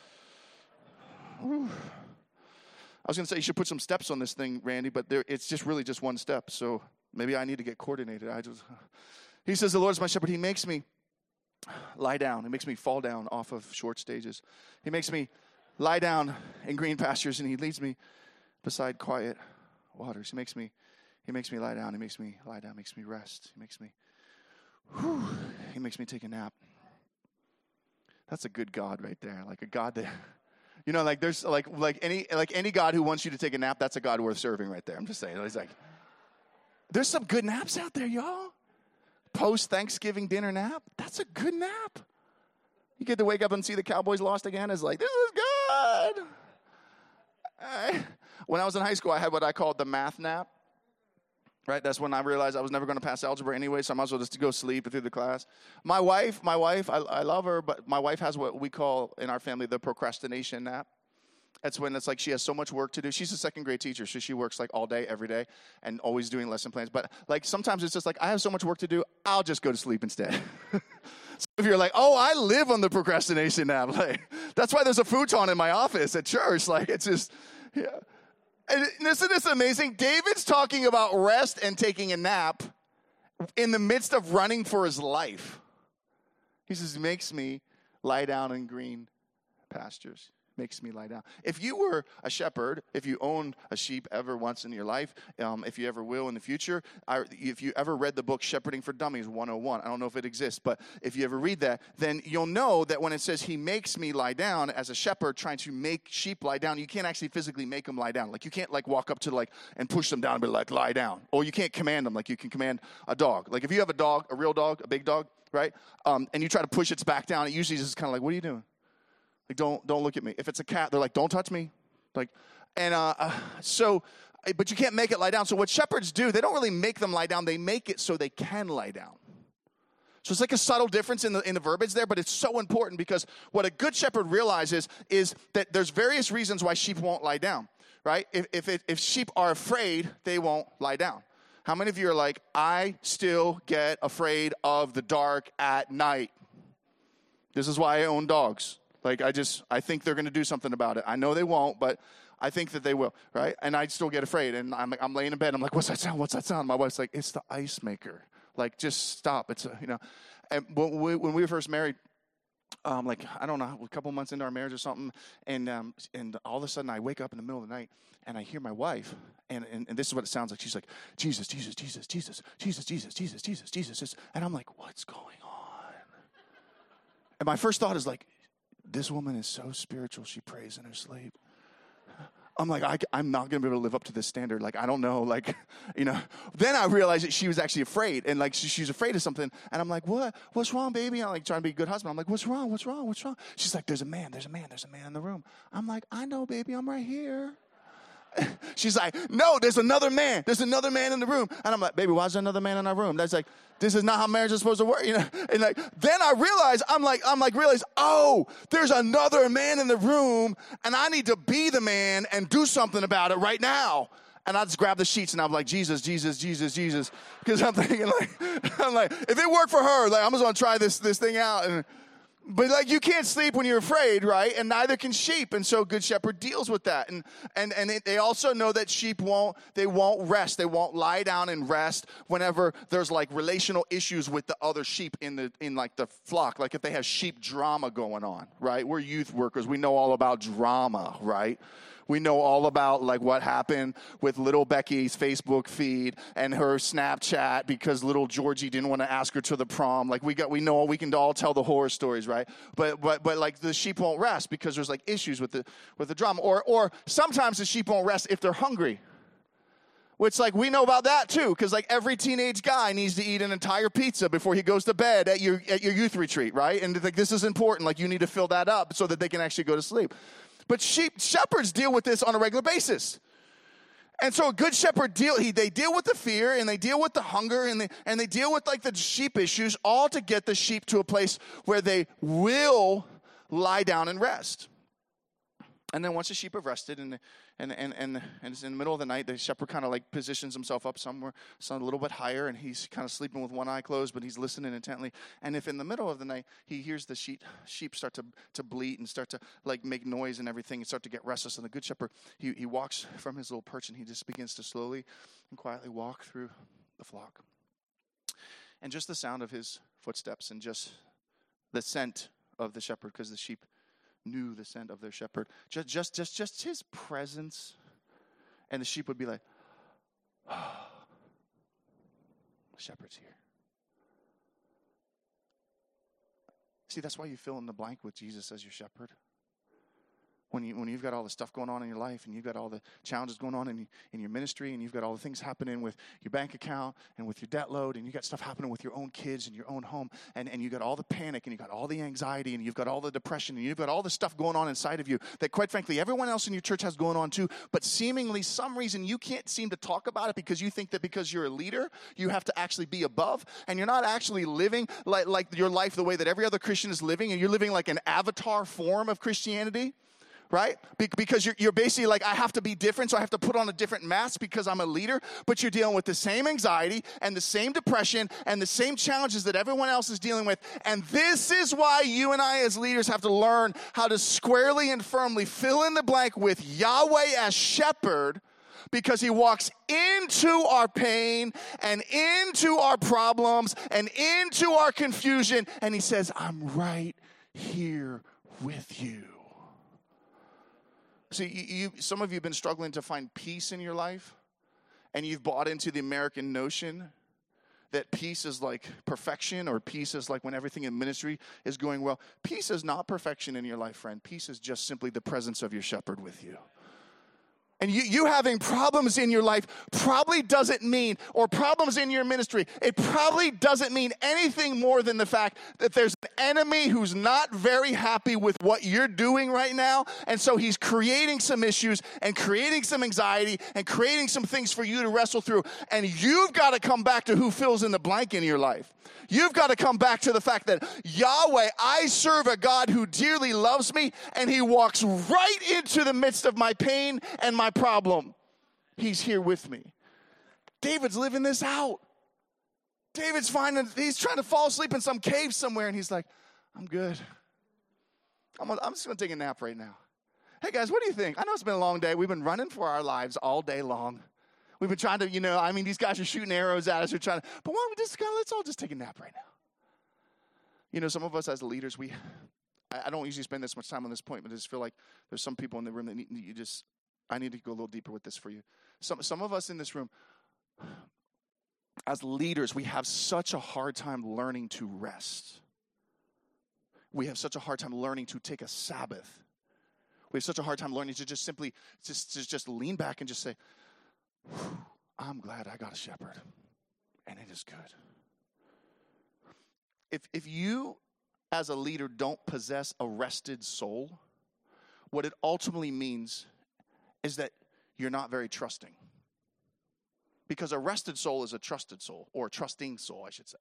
Whew. I was going to say you should put some steps on this thing, Randy, but there, it's just really just one step. So maybe I need to get coordinated. I just. He says, the Lord is my shepherd. He makes me lie down. He makes me fall down off of short stages. He makes me lie down in green pastures, and he leads me beside quiet waters. He makes me, he makes me lie down. He makes me lie down. Makes me rest. He makes me, whew, he makes me take a nap. That's a good God right there. Like a God that, you know, like there's like like any like any God who wants you to take a nap. That's a God worth serving right there. I'm just saying. He's like, there's some good naps out there, y'all. Post Thanksgiving dinner nap. That's a good nap. You get to wake up and see the Cowboys lost again. It's like, this is good. I, when I was in high school, I had what I called the math nap. Right, that's when I realized I was never going to pass algebra anyway, so I might as well just go sleep through the class. My wife, my wife, I, I love her, but my wife has what we call in our family the procrastination nap. That's when it's like she has so much work to do. She's a second grade teacher, so she works like all day, every day, and always doing lesson plans. But like sometimes it's just like, I have so much work to do, I'll just go to sleep instead. Some of you are like, oh, I live on the procrastination nap. Like, that's why there's a futon in my office at church. Like, it's just, yeah. And isn't this amazing? David's talking about rest and taking a nap in the midst of running for his life. He says, makes me lie down in green pastures. Makes me lie down. If you were a shepherd, if you owned a sheep ever once in your life, um, if you ever will in the future, I, if you ever read the book Shepherding for Dummies one oh one, I don't know if it exists, but if you ever read that, then you'll know that when it says he makes me lie down as a shepherd trying to make sheep lie down, you can't actually physically make them lie down. Like you can't like walk up to like and push them down and be like, lie down. Or you can't command them like you can command a dog. Like if you have a dog, a real dog, a big dog, right? Um, and you try to push its back down, it usually is just kind of like, what are you doing? Like, don't don't look at me. If it's a cat, they're like, don't touch me. Like, and uh, uh, so, but you can't make it lie down. So what shepherds do, they don't really make them lie down. They make it so they can lie down. So it's like a subtle difference in the in the verbiage there, but it's so important because what a good shepherd realizes is that there's various reasons why sheep won't lie down, right? If if, it, if sheep are afraid, they won't lie down. How many of you are like, I still get afraid of the dark at night? This is why I own dogs. Like, I just, I think they're going to do something about it. I know they won't, but I think that they will, right? And I still get afraid. And I'm I'm laying in bed. I'm like, what's that sound? What's that sound? My wife's like, it's the ice maker. Like, just stop. It's, a, you know. And when we, when we were first married, um, like, I don't know, a couple months into our marriage or something, and um, and all of a sudden I wake up in the middle of the night, and I hear my wife, and, and, and this is what it sounds like. She's like, Jesus, Jesus, Jesus, Jesus, Jesus, Jesus, Jesus, Jesus, Jesus. And I'm like, what's going on? And my first thought is like, this woman is so spiritual, she prays in her sleep. I'm like, I, I'm not going to be able to live up to this standard. Like, I don't know. Like, you know. Then I realized that she was actually afraid. And, like, she, she's afraid of something. And I'm like, what? What's wrong, baby? I'm, like, trying to be a good husband. I'm like, what's wrong? What's wrong? What's wrong? She's like, there's a man. There's a man. There's a man in the room. I'm like, I know, baby. I'm right here. She's like, no, there's another man. There's another man in the room. And I'm like, baby, why is there another man in our room? That's like, this is not how marriage is supposed to work. You know? And like, then I realize, I'm like, I'm like, realize, oh, there's another man in the room, and I need to be the man and do something about it right now. And I just grab the sheets, and I'm like, Jesus, Jesus, Jesus, Jesus. Because I'm thinking, like, I'm like, if it worked for her, like, I'm just going to try this, this thing out. And But, like, you can't sleep when you're afraid, right? And neither can sheep. And so Good Shepherd deals with that. And and and it, they also know that sheep won't, they won't rest. They won't lie down and rest whenever there's, like, relational issues with the other sheep in, the in like, the flock. Like, if they have sheep drama going on, right? We're youth workers. We know all about drama, right? We know all about, like, what happened with little Becky's Facebook feed and her Snapchat because little Georgie didn't want to ask her to the prom. Like, we got, we know, we can all tell the horror stories, right? But, but, but like, the sheep won't rest because there's, like, issues with the, with the drama. Or, or sometimes the sheep won't rest if they're hungry. Which, like, we know about that, too, because, like, every teenage guy needs to eat an entire pizza before he goes to bed at your, at your youth retreat, right? And, like, this is important. Like, you need to fill that up so that they can actually go to sleep. But sheep shepherds deal with this on a regular basis. And so a good shepherd deal he they deal with the fear and they deal with the hunger and they and they deal with like the sheep issues, all to get the sheep to a place where they will lie down and rest. And then once the sheep have rested and and and and, and it's in the middle of the night, the shepherd kind of like positions himself up somewhere, some a little bit higher, and he's kind of sleeping with one eye closed, but he's listening intently. And if in the middle of the night he hears the sheep sheep start to to bleat and start to like make noise and everything, and start to get restless, and the good shepherd he he walks from his little perch and he just begins to slowly and quietly walk through the flock. And just the sound of his footsteps and just the scent of the shepherd, because the sheep knew the scent of their shepherd. Just, just, just, just his presence, and the sheep would be like, "Oh, the shepherd's here." See, that's why you fill in the blank with Jesus as your shepherd. When you when you've got all the stuff going on in your life, and you've got all the challenges going on in in your ministry, and you've got all the things happening with your bank account and with your debt load, and you got stuff happening with your own kids and your own home, and, and you got all the panic, and you got all the anxiety, and you've got all the depression, and you've got all the stuff going on inside of you that, quite frankly, everyone else in your church has going on too, but seemingly some reason you can't seem to talk about it because you think that because you're a leader, you have to actually be above, and you're not actually living like, like your life the way that every other Christian is living, and you're living like an avatar form of Christianity. right? Be- because you're, you're basically like, I have to be different, so I have to put on a different mask because I'm a leader, but you're dealing with the same anxiety and the same depression and the same challenges that everyone else is dealing with. And this is why you and I as leaders have to learn how to squarely and firmly fill in the blank with Yahweh as shepherd, because he walks into our pain and into our problems and into our confusion, and he says, I'm right here with you. See, you, you, some of you have been struggling to find peace in your life, and you've bought into the American notion that peace is like perfection, or peace is like when everything in ministry is going well. Peace is not perfection in your life, friend. Peace is just simply the presence of your shepherd with you. And you, you having problems in your life probably doesn't mean, or problems in your ministry, it probably doesn't mean anything more than the fact that there's an enemy who's not very happy with what you're doing right now. And so he's creating some issues and creating some anxiety and creating some things for you to wrestle through. And you've got to come back to who fills in the blank in your life. You've got to come back to the fact that Yahweh, I serve a God who dearly loves me, and he walks right into the midst of my pain and my problem. He's here with me. David's living this out. David's finding, he's trying to fall asleep in some cave somewhere, and he's like, I'm good. I'm, I'm just going to take a nap right now. Hey, guys, what do you think? I know it's been a long day. We've been running for our lives all day long. We've been trying to, you know, I mean, these guys are shooting arrows at us. We're trying to, but why don't we just, let's all just take a nap right now. You know, some of us as leaders, we, I don't usually spend this much time on this point, but I just feel like there's some people in the room that need, you just, I need to go a little deeper with this for you. Some, some of us in this room, as leaders, we have such a hard time learning to rest. We have such a hard time learning to take a Sabbath. We have such a hard time learning to just simply, just, to just lean back and just say, I'm glad I got a shepherd, and it is good. If if you, as a leader, don't possess a rested soul, what it ultimately means is that you're not very trusting. Because a rested soul is a trusted soul, or a trusting soul, I should say.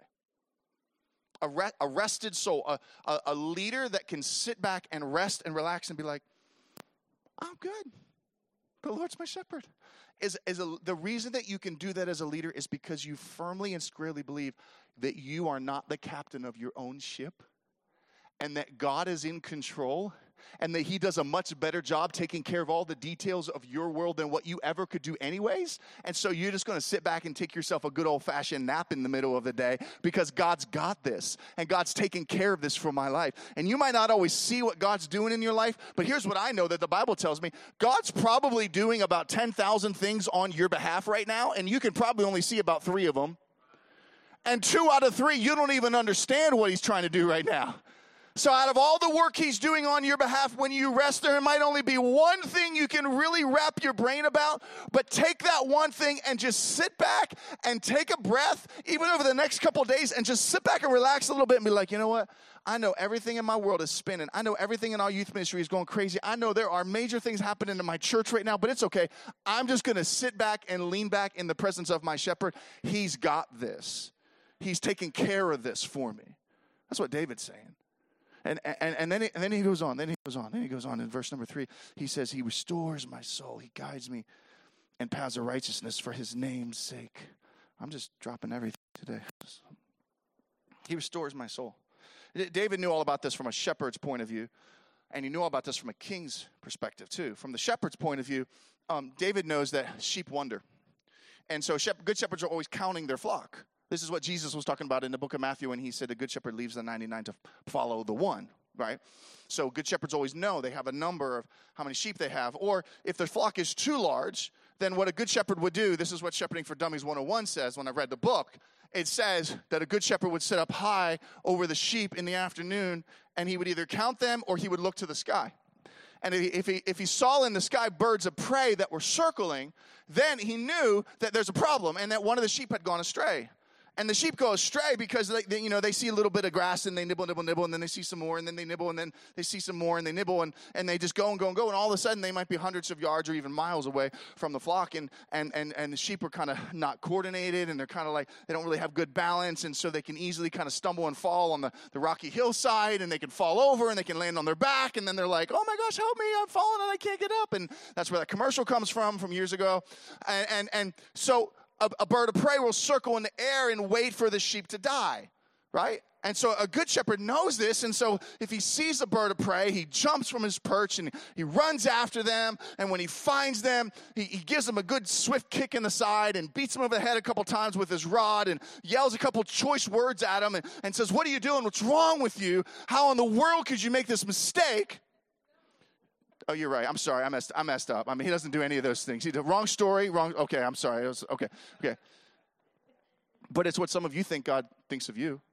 A, re- a rested soul, a, a, a leader that can sit back and rest and relax and be like, I'm good. The Lord's my shepherd. Is, is a, the reason that you can do that as a leader is because you firmly and squarely believe that you are not the captain of your own ship, and that God is in control, and that he does a much better job taking care of all the details of your world than what you ever could do anyways. And so you're just going to sit back and take yourself a good old-fashioned nap in the middle of the day because God's got this, and God's taking care of this for my life. And you might not always see what God's doing in your life, but here's what I know that the Bible tells me. God's probably doing about ten thousand things on your behalf right now, and you can probably only see about three of them. And two out of three, you don't even understand what he's trying to do right now. So out of all the work he's doing on your behalf, when you rest, there might only be one thing you can really wrap your brain about, but take that one thing and just sit back and take a breath, even over the next couple of days, and just sit back and relax a little bit and be like, you know what? I know everything in my world is spinning. I know everything in our youth ministry is going crazy. I know there are major things happening in my church right now, but it's okay. I'm just going to sit back and lean back in the presence of my shepherd. He's got this. He's taking care of this for me. That's what David's saying. And, and, and, then he, and then he goes on, then he goes on, then he goes on in verse number three. He says, he restores my soul. He guides me in paths of righteousness for his name's sake. I'm just dropping everything today. He restores my soul. David knew all about this from a shepherd's point of view, and he knew all about this from a king's perspective too. From the shepherd's point of view, um, David knows that sheep wander. And so shep- good shepherds are always counting their flock. This is what Jesus was talking about in the book of Matthew when he said a good shepherd leaves the ninety-nine to follow the one, right? So good shepherds always know. They have a number of how many sheep they have. Or if their flock is too large, then what a good shepherd would do, this is what Shepherding for Dummies one oh one says when I read the book. It says that a good shepherd would sit up high over the sheep in the afternoon, and he would either count them or he would look to the sky. And if he, if he saw in the sky birds of prey that were circling, then he knew that there's a problem and that one of the sheep had gone astray. And the sheep go astray because they, they, you know, they see a little bit of grass and they nibble, nibble, nibble, and then they see some more, and then they nibble, and then they see some more, and they nibble, and, and they just go and go and go, and all of a sudden they might be hundreds of yards or even miles away from the flock, and and and, and the sheep are kind of not coordinated, and they're kind of like, they don't really have good balance, and so they can easily kind of stumble and fall on the, the rocky hillside, and they can fall over, and they can land on their back, and then they're like, oh my gosh, help me, I'm falling and I can't get up, and that's where that commercial comes from, from years ago, and and, and so A, a bird of prey will circle in the air and wait for the sheep to die, right? And so a good shepherd knows this, and so if he sees a bird of prey, he jumps from his perch and he runs after them, and when he finds them, he, he gives them a good swift kick in the side and beats them over the head a couple times with his rod and yells a couple choice words at them and, and says, what are you doing? What's wrong with you? How in the world could you make this mistake? Oh, you're right. I'm sorry. I messed, I messed up. I mean, he doesn't do any of those things. He did wrong story, wrong. Okay, I'm sorry. It was, okay, okay. But it's what some of you think God thinks of you.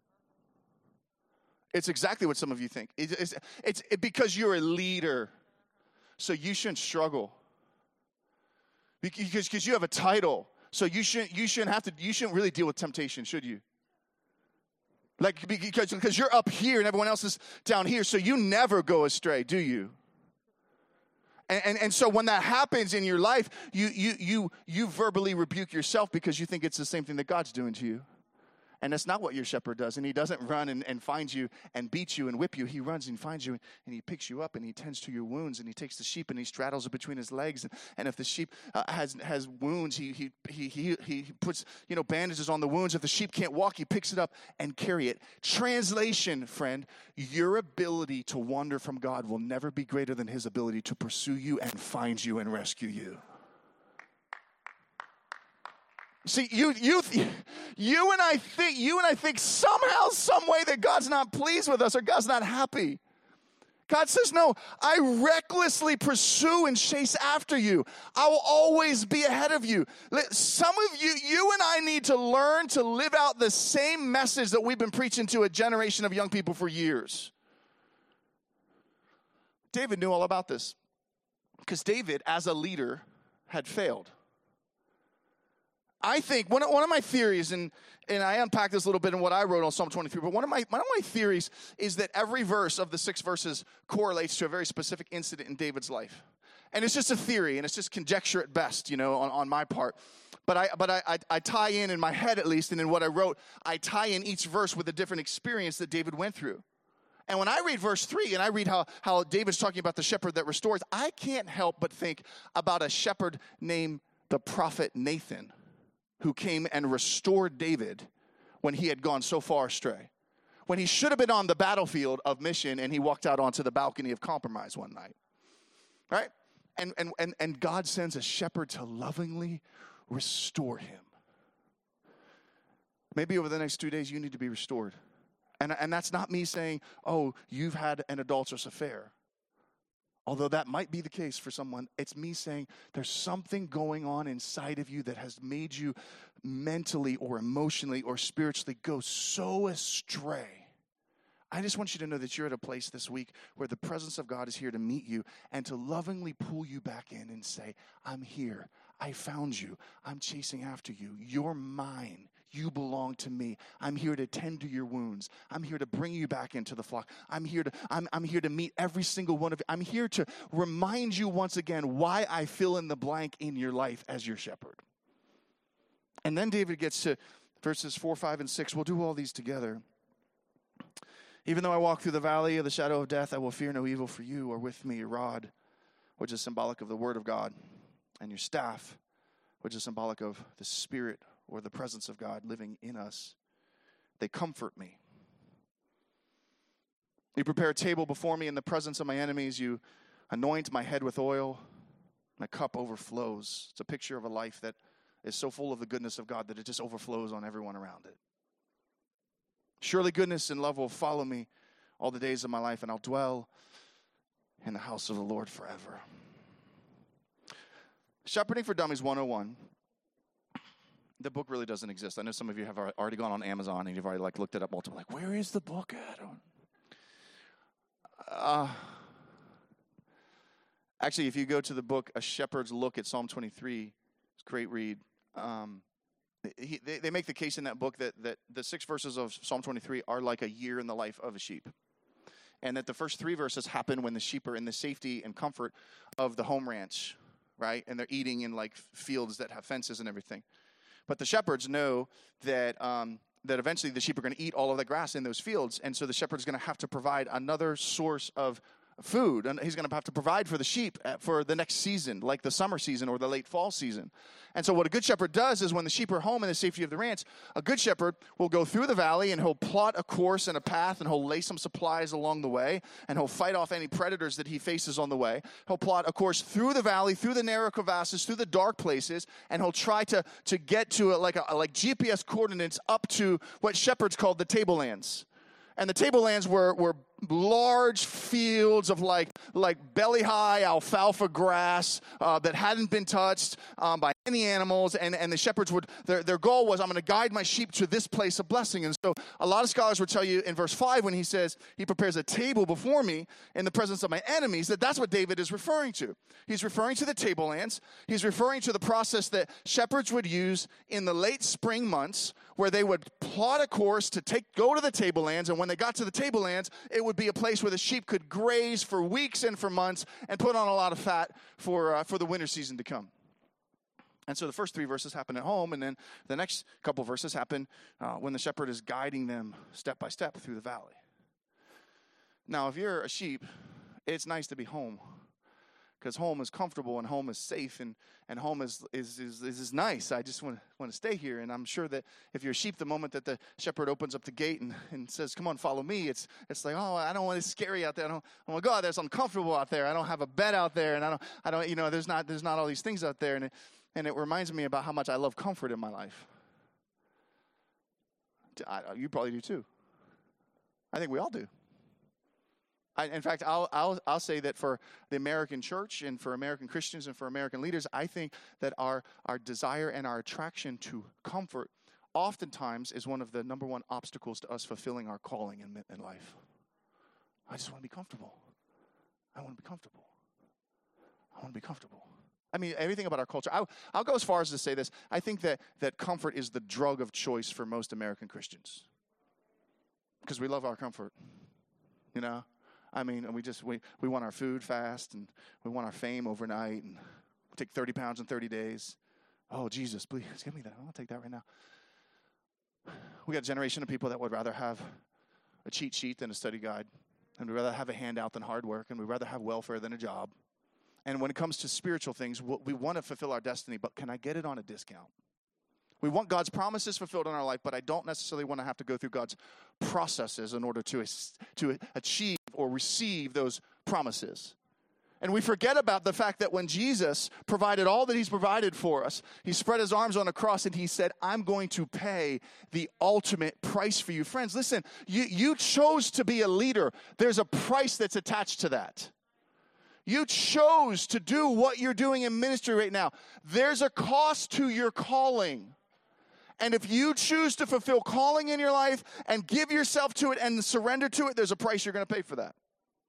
It's exactly what some of you think. It, it's it's it, because you're a leader, so you shouldn't struggle. Because because you have a title, so you shouldn't you shouldn't have to. You shouldn't really deal with temptation, should you? Like because because you're up here and everyone else is down here, so you never go astray, do you? And, and and so when that happens in your life, you you you you verbally rebuke yourself because you think it's the same thing that God's doing to you. And that's not what your shepherd does. And he doesn't run and, and find you and beat you and whip you. He runs and finds you and he picks you up and he tends to your wounds and he takes the sheep and he straddles it between his legs. And, and if the sheep uh, has has wounds, he, he he he he puts you know bandages on the wounds. If the sheep can't walk, he picks it up and carry it. Translation, friend, your ability to wander from God will never be greater than his ability to pursue you and find you and rescue you. See, you, you, you and I think, you and I think somehow, some way that God's not pleased with us or God's not happy. God says, no, I recklessly pursue and chase after you. I will always be ahead of you. Some of you, you and I need to learn to live out the same message that we've been preaching to a generation of young people for years. David knew all about this because David, as a leader, had failed. I think one of, one of my theories, and, and I unpacked this a little bit in what I wrote on Psalm twenty-three, but one of my one of my theories is that every verse of the six verses correlates to a very specific incident in David's life. And it's just a theory, and it's just conjecture at best, you know, on, on my part. But I but I, I I tie in, in my head at least, and in what I wrote, I tie in each verse with a different experience that David went through. And when I read verse three, and I read how, how David's talking about the shepherd that restores, I can't help but think about a shepherd named the prophet Nathan, who came and restored David when he had gone so far astray. When he should have been on the battlefield of mission and he walked out onto the balcony of compromise one night. Right? And and and, and God sends a shepherd to lovingly restore him. Maybe over the next two days you need to be restored. And, and that's not me saying, oh, you've had an adulterous affair. Although that might be the case for someone, it's me saying there's something going on inside of you that has made you mentally or emotionally or spiritually go so astray. I just want you to know that you're at a place this week where the presence of God is here to meet you and to lovingly pull you back in and say, I'm here. I found you. I'm chasing after you. You're mine. You belong to me. I'm here to tend to your wounds. I'm here to bring you back into the flock. I'm here to I'm, I'm here to meet every single one of you. I'm here to remind you once again why I fill in the blank in your life as your shepherd. And then David gets to verses four, five, and six. We'll do all these together. Even though I walk through the valley of the shadow of death, I will fear no evil, for you are with me. Your rod, which is symbolic of the word of God, and your staff, which is symbolic of the Spirit or the presence of God living in us. They comfort me. You prepare a table before me in the presence of my enemies. You anoint my head with oil. My cup overflows. It's a picture of a life that is so full of the goodness of God that it just overflows on everyone around it. Surely goodness and love will follow me all the days of my life, and I'll dwell in the house of the Lord forever. Shepherding for Dummies one oh one. The book really doesn't exist. I know some of you have already gone on Amazon and you've already like looked it up multiple. Like, where is the book at? Uh, actually, if you go to the book A Shepherd's Look at Psalm twenty-three, it's a great read. Um, he, they, they make the case in that book that, that the six verses of Psalm twenty-three are like a year in the life of a sheep. And that the first three verses happen when the sheep are in the safety and comfort of the home ranch, right? And they're eating in like fields that have fences and everything. But the shepherds know that um, that eventually the sheep are going to eat all of the grass in those fields. And so the shepherd's going to have to provide another source of food, and he's going to have to provide for the sheep for the next season, like the summer season or the late fall season. And so what a good shepherd does is when the sheep are home in the safety of the ranch, a good shepherd will go through the valley and he'll plot a course and a path, and he'll lay some supplies along the way, and he'll fight off any predators that he faces on the way. He'll plot a course through the valley, through the narrow crevasses, through the dark places, and he'll try to, to get to a, like a, like G P S coordinates up to what shepherds called the tablelands. And the tablelands were, were large fields of like like belly-high alfalfa grass uh, that hadn't been touched um, by any animals. And, and the shepherds would, their, their goal was, I'm going to guide my sheep to this place of blessing. And so a lot of scholars would tell you in verse five when he says, he prepares a table before me in the presence of my enemies, that that's what David is referring to. He's referring to the tablelands. He's referring to the process that shepherds would use in the late spring months, where they would plot a course to take go to the tablelands, and when they got to the tablelands, it would be a place where the sheep could graze for weeks and for months and put on a lot of fat for uh, for the winter season to come. And so the first three verses happen at home, and then the next couple verses happen uh, when the shepherd is guiding them step by step through the valley. Now, if you're a sheep, it's nice to be home, because home is comfortable and home is safe, and, and home is is, is is is nice. I just want to want to stay here. And I'm sure that if you're a sheep, the moment that the shepherd opens up the gate and, and says, come on, follow me, it's it's like, oh, I don't want, it's scary out there. I don't, I want to go out there. It's uncomfortable out there. I don't have a bed out there, and I don't, I don't, you know, there's not there's not all these things out there. And it, and it reminds me about how much I love comfort in my life. I, you probably do too. I think we all do. I, in fact, I'll, I'll I'll say that for the American church and for American Christians and for American leaders, I think that our, our desire and our attraction to comfort oftentimes is one of the number one obstacles to us fulfilling our calling in, in life. I just want to be comfortable. I want to be comfortable. I want to be comfortable. I mean, everything about our culture. I, I'll go as far as to say this. I think that, that comfort is the drug of choice for most American Christians, because we love our comfort, you know? I mean, we just, we, we want our food fast, and we want our fame overnight, and we take thirty pounds in thirty days. Oh, Jesus, please give me that. I'll take that right now. We got a generation of people that would rather have a cheat sheet than a study guide, and we'd rather have a handout than hard work, and we'd rather have welfare than a job. And when it comes to spiritual things, we want to fulfill our destiny, but can I get it on a discount? We want God's promises fulfilled in our life, but I don't necessarily want to have to go through God's processes in order to, to achieve or receive those promises. And we forget about the fact that when Jesus provided all that he's provided for us, he spread his arms on a cross and he said, I'm going to pay the ultimate price for you. Friends, listen, you, you chose to be a leader. There's a price that's attached to that. You chose to do what you're doing in ministry right now. There's a cost to your calling. And if you choose to fulfill calling in your life and give yourself to it and surrender to it, there's a price you're going to pay for that.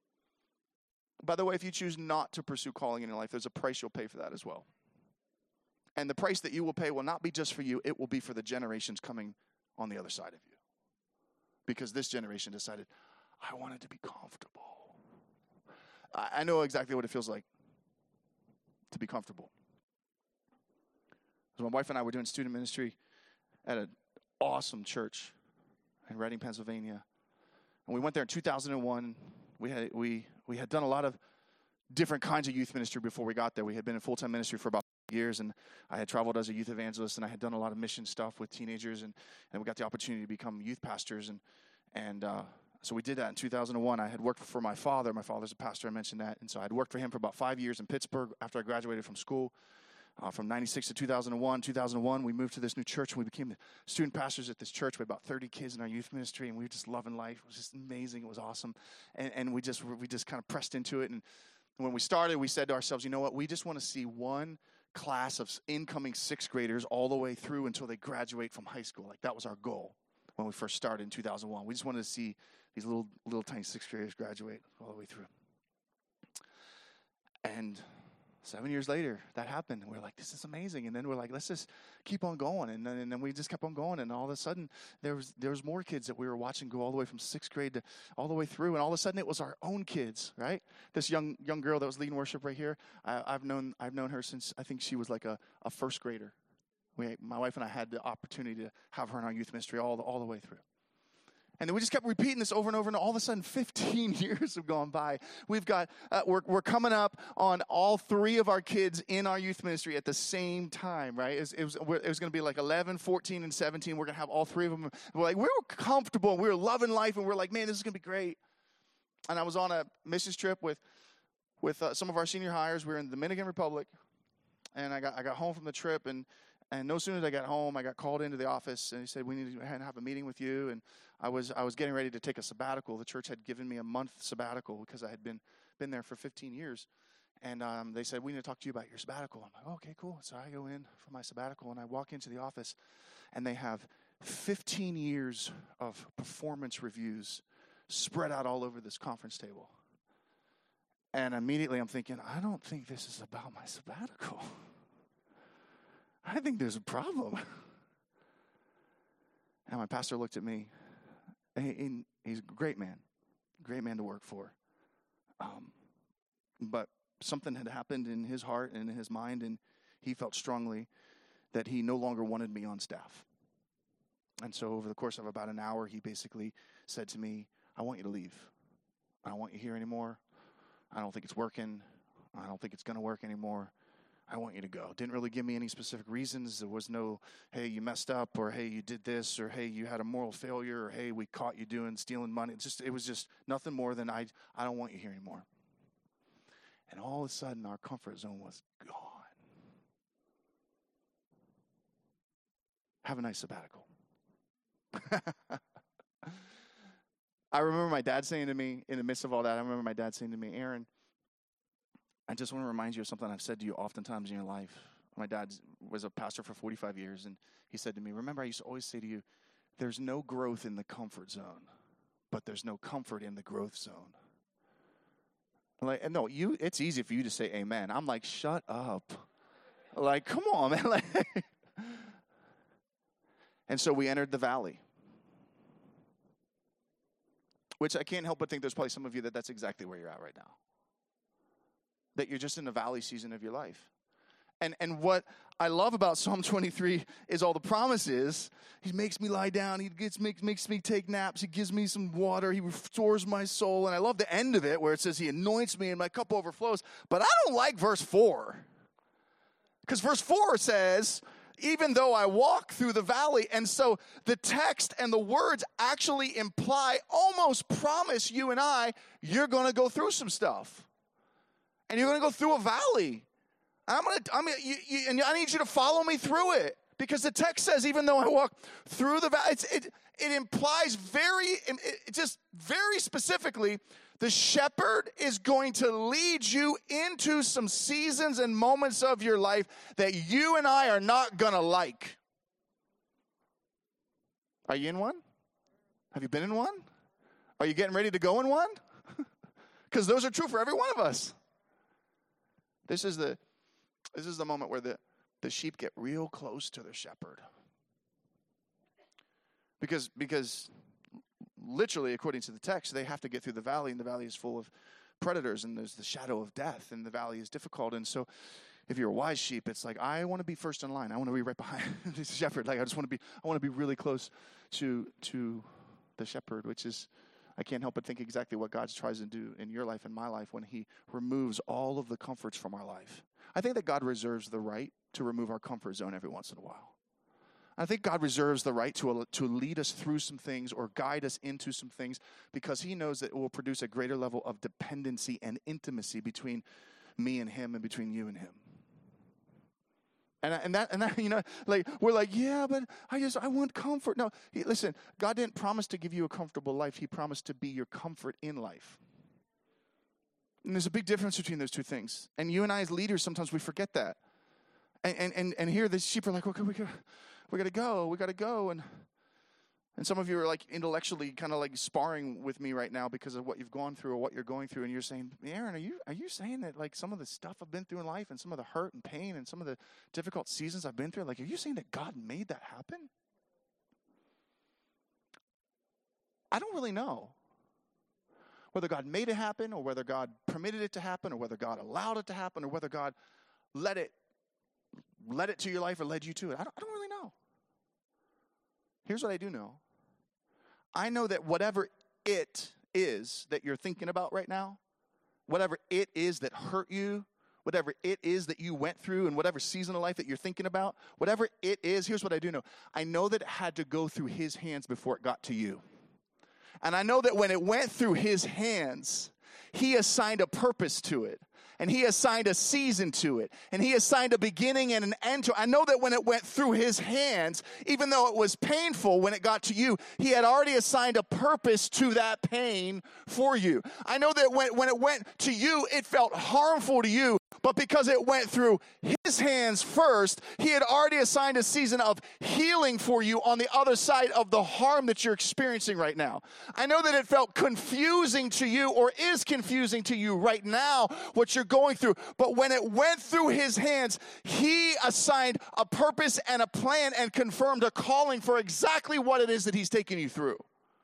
By the way, if you choose not to pursue calling in your life, there's a price you'll pay for that as well. And the price that you will pay will not be just for you. It will be for the generations coming on the other side of you. Because this generation decided, I wanted to be comfortable. I know exactly what it feels like to be comfortable. So my wife and I were doing student ministry at an awesome church in Reading, Pennsylvania. And we went there in two thousand one. We had we we had done a lot of different kinds of youth ministry before we got there. We had been in full-time ministry for about years, and I had traveled as a youth evangelist, and I had done a lot of mission stuff with teenagers, and, and we got the opportunity to become youth pastors. And and uh, so we did that in two thousand one. I had worked for my father. My father's a pastor, I mentioned that. And so I had worked for him for about five years in Pittsburgh after I graduated from school. Uh, from ninety-six to two thousand one. two thousand one, we moved to this new church, and we became the student pastors at this church. We had about thirty kids in our youth ministry, and we were just loving life. It was just amazing. It was awesome. And, and we just we just kind of pressed into it. And when we started, we said to ourselves, you know what? We just want to see one class of incoming sixth graders all the way through until they graduate from high school. Like, that was our goal when we first started in two thousand one. We just wanted to see these little, little tiny sixth graders graduate all the way through. And Seven years later, that happened. And we're like, this is amazing. And then we're like, let's just keep on going. And then, and then we just kept on going. And all of a sudden, there was there was more kids that we were watching go all the way from sixth grade to all the way through. And all of a sudden, it was our own kids, right? This young young girl that was leading worship right here, I, I've known I've known her since I think she was like a, a first grader. We, my wife and I had the opportunity to have her in our youth ministry all the, all the way through. And then we just kept repeating this over and over, and all of a sudden, fifteen years have gone by. We've got, uh, we're, we're coming up on all three of our kids in our youth ministry at the same time, right? It was, it was, it was going to be like eleven, fourteen, and seventeen. We're going to have all three of them. We're like, we were comfortable, we were loving life, and we're like, man, this is going to be great. And I was on a missions trip with with uh, some of our senior hires. We were in the Dominican Republic, and I got I got home from the trip, and And no sooner as I got home, I got called into the office, and he said, we need to have a meeting with you. And I was I was getting ready to take a sabbatical. The church had given me a month sabbatical because I had been been there for fifteen years. And um, they said, we need to talk to you about your sabbatical. I'm like, oh, okay, cool. So I go in for my sabbatical, and I walk into the office, and they have fifteen years of performance reviews spread out all over this conference table. And immediately I'm thinking, I don't think this is about my sabbatical. I think there's a problem. And my pastor looked at me, and he's a great man, great man to work for. Um, but something had happened in his heart and in his mind, and he felt strongly that he no longer wanted me on staff. And so over the course of about an hour, he basically said to me, I want you to leave. I don't want you here anymore. I don't think it's working. I don't think it's going to work anymore. I want you to go. Didn't really give me any specific reasons. There was no, hey, you messed up, or hey, you did this, or hey, you had a moral failure, or hey, we caught you doing stealing money. It's just, it was just nothing more than I, I don't want you here anymore. And all of a sudden, our comfort zone was gone. Have a nice sabbatical. I remember my dad saying to me, in the midst of all that, I remember my dad saying to me, Aaron, I just want to remind you of something I've said to you oftentimes in your life. My dad was a pastor for forty-five years, and he said to me, remember, I used to always say to you, there's no growth in the comfort zone, but there's no comfort in the growth zone. Like, no, you. It's easy for you to say amen. I'm like, shut up. Like, come on, man. Like, and so we entered the valley, which I can't help but think there's probably some of you that that's exactly where you're at right now. That you're just in the valley season of your life. And and what I love about Psalm twenty-three is all the promises. He makes me lie down. He gets makes, makes me take naps. He gives me some water. He restores my soul. And I love the end of it where it says he anoints me and my cup overflows. But I don't like verse four. Because verse four says, even though I walk through the valley. And so the text and the words actually imply, almost promise you and I, you're going to go through some stuff. And you're going to go through a valley. I'm going to, I'm gonna, you, you, and I need you to follow me through it. Because the text says, even though I walk through the valley, it's, it, it implies very, it just very specifically, the shepherd is going to lead you into some seasons and moments of your life that you and I are not going to like. Are you in one? Have you been in one? Are you getting ready to go in one? Because those are true for every one of us. This is the this is the moment where the, the sheep get real close to their shepherd. Because because literally, according to the text, they have to get through the valley, and the valley is full of predators, and there's the shadow of death, and the valley is difficult. And so if you're a wise sheep, it's like, I want to be first in line. I want to be right behind the shepherd. Like I just want to be I want to be really close to to the shepherd, which is, I can't help but think exactly what God tries to do in your life and my life when he removes all of the comforts from our life. I think that God reserves the right to remove our comfort zone every once in a while. I think God reserves the right to, to lead us through some things or guide us into some things because he knows that it will produce a greater level of dependency and intimacy between me and him and between you and him. And and that and that you know, like we're like, yeah, but I just I want comfort. No, he, listen, God didn't promise to give you a comfortable life. He promised to be your comfort in life. And there's a big difference between those two things. And you and I as leaders, sometimes we forget that. And and and, and here the sheep are like, okay, we got we got to go, we got to go. And And some of you are like intellectually kind of like sparring with me right now because of what you've gone through or what you're going through. And you're saying, Aaron, are you are you saying that like some of the stuff I've been through in life and some of the hurt and pain and some of the difficult seasons I've been through, like, are you saying that God made that happen? I don't really know whether God made it happen or whether God permitted it to happen or whether God allowed it to happen or whether God let it, led it to your life or led you to it. I don't, I don't really know. Here's what I do know. I know that whatever it is that you're thinking about right now, whatever it is that hurt you, whatever it is that you went through in whatever season of life that you're thinking about, whatever it is, here's what I do know. I know that it had to go through his hands before it got to you. And I know that when it went through his hands, he assigned a purpose to it. And he assigned a season to it. And he assigned a beginning and an end to it. I know that when it went through his hands, even though it was painful when it got to you, he had already assigned a purpose to that pain for you. I know that when, when it went to you, it felt harmful to you. But because it went through his hands first, he had already assigned a season of healing for you on the other side of the harm that you're experiencing right now. I know that it felt confusing to you or is confusing to you right now what you're going through. But when it went through his hands, he assigned a purpose and a plan and confirmed a calling for exactly what it is that he's taking you through.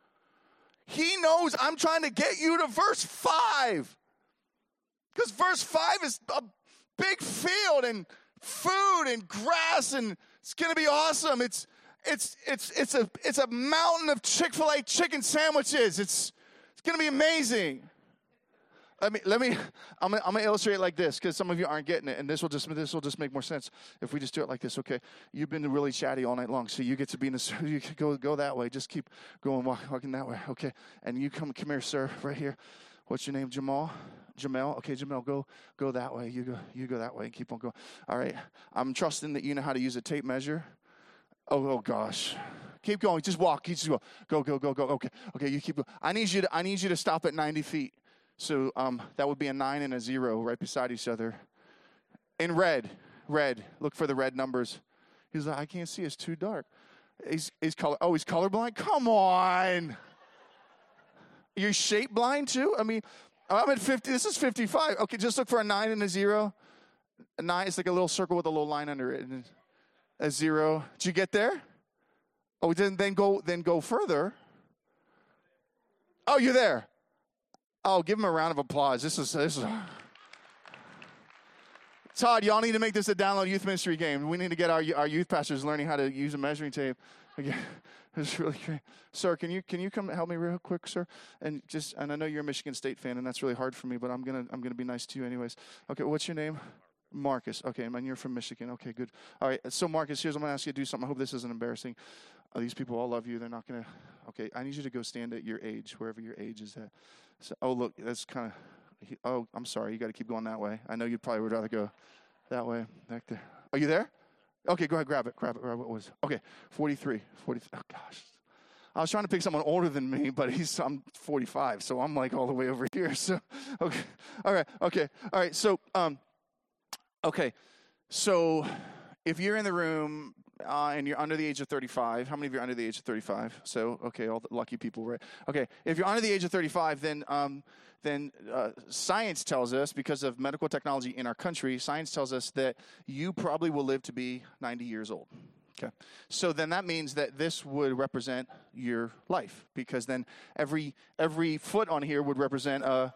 He knows. I'm trying to get you to verse five. Because verse five is a big field and food and grass, and it's going to be awesome. It's it's it's it's a it's a mountain of Chick-fil-A chicken sandwiches. It's it's going to be amazing. Let me let me I'm gonna, I'm gonna illustrate it like this because some of you aren't getting it, and this will just this will just make more sense if we just do it like this. Okay, you've been really chatty all night long, so you get to be in the you can go go that way. Just keep going, walk, walking that way. Okay, and you come come here, sir, right here. What's your name, Jamal? Jamel, okay, Jamel, go go that way. You go you go that way and keep on going. All right, I'm trusting that you know how to use a tape measure. Oh, oh gosh, keep going. Just walk. You just go, go, go, go, go. Okay, okay. You keep going. I need you to I need you to stop at ninety feet. So um, that would be a nine and a zero right beside each other. In red, red. Look for the red numbers. He's like, I can't see. It's too dark. He's he's color. Oh, he's colorblind. Come on. You're shape blind too. I mean. I'm at fifty. This is fifty-five. Okay, just look for a nine and a zero. A nine is like a little circle with a little line under it. And a zero. Did you get there? Oh, then then go then go further. Oh, you're there. Oh, give him a round of applause. This is this is. Todd, y'all need to make this a download youth ministry game. We need to get our our youth pastors learning how to use a measuring tape. Again, it's really great. Sir, can you can you come help me real quick, sir? And just and I know you're a Michigan State fan, and that's really hard for me, but I'm gonna I'm gonna be nice to you anyways. Okay, what's your name? Marcus. Okay, and you're from Michigan. Okay, good. All right. So Marcus, here's what I'm gonna ask you to do something. I hope this isn't embarrassing. Uh, these people all love you. They're not gonna. Okay, I need you to go stand at your age, wherever your age is at. So, oh look, that's kind of. Oh, I'm sorry. You got to keep going that way. I know you probably would rather go that way back there. Are you there? Okay, go ahead, grab it, grab it, grab it. What was it? Okay, forty-three, forty-three. Oh, gosh. I was trying to pick someone older than me, but he's I'm forty-five, so I'm like all the way over here. So, okay, all right, okay, all right. So, um, okay, so if you're in the room uh, and you're under the age of thirty-five, how many of you are under the age of thirty-five? So, okay, all the lucky people, right? Okay, if you're under the age of thirty-five, then um, then uh, science tells us, because of medical technology in our country, science tells us that you probably will live to be ninety years old. Okay, so then that means that this would represent your life, because then every every foot on here would represent a,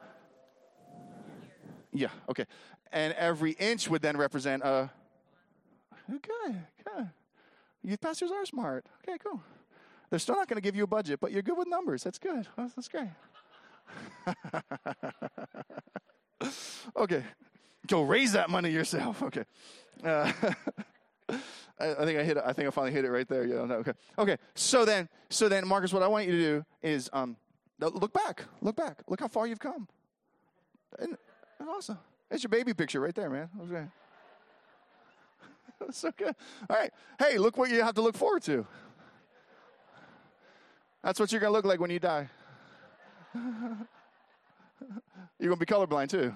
yeah, okay, and every inch would then represent a, okay, okay, youth pastors are smart. Okay, cool. They're still not going to give you a budget, but you're good with numbers. That's good. That's, that's great. Okay, go raise that money yourself. Okay, uh, I, I think I hit it. I think I finally hit it right there. Yeah. No, okay. Okay. So then, so then, Marcus, what I want you to do is um, look back. Look back. Look how far you've come. And, and awesome. It's your baby picture right there, man. Okay. That's so good. All right. Hey, look what you have to look forward to. That's what you're gonna look like when you die. You're going to be colorblind, too.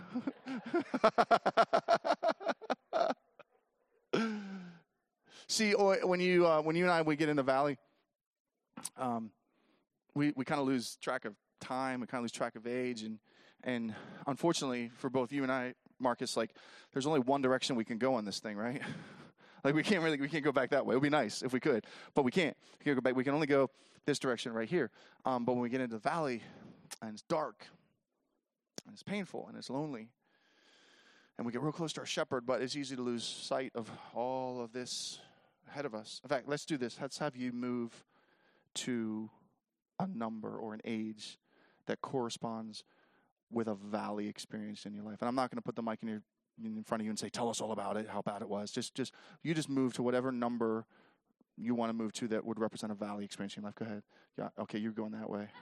See, when you uh, when you and I, we get in the valley, um, we we kind of lose track of time. We kind of lose track of age, and and unfortunately for both you and I, Marcus, like there's only one direction we can go on this thing, right? Like we can't really we can't go back that way. It would be nice if we could, but we can't. We can't go back. We can only go this direction right here. Um, but when we get into the valley, and it's dark, and it's painful, and it's lonely, and we get real close to our shepherd, but it's easy to lose sight of all of this ahead of us. In fact, let's do this. Let's have you move to a number or an age that corresponds with a valley experience in your life. And I'm not going to put the mic in your in front of you and say, tell us all about it, how bad it was. Just, just you just move to whatever number you want to move to that would represent a valley experience in your life. Go ahead. Yeah. Okay, you're going that way.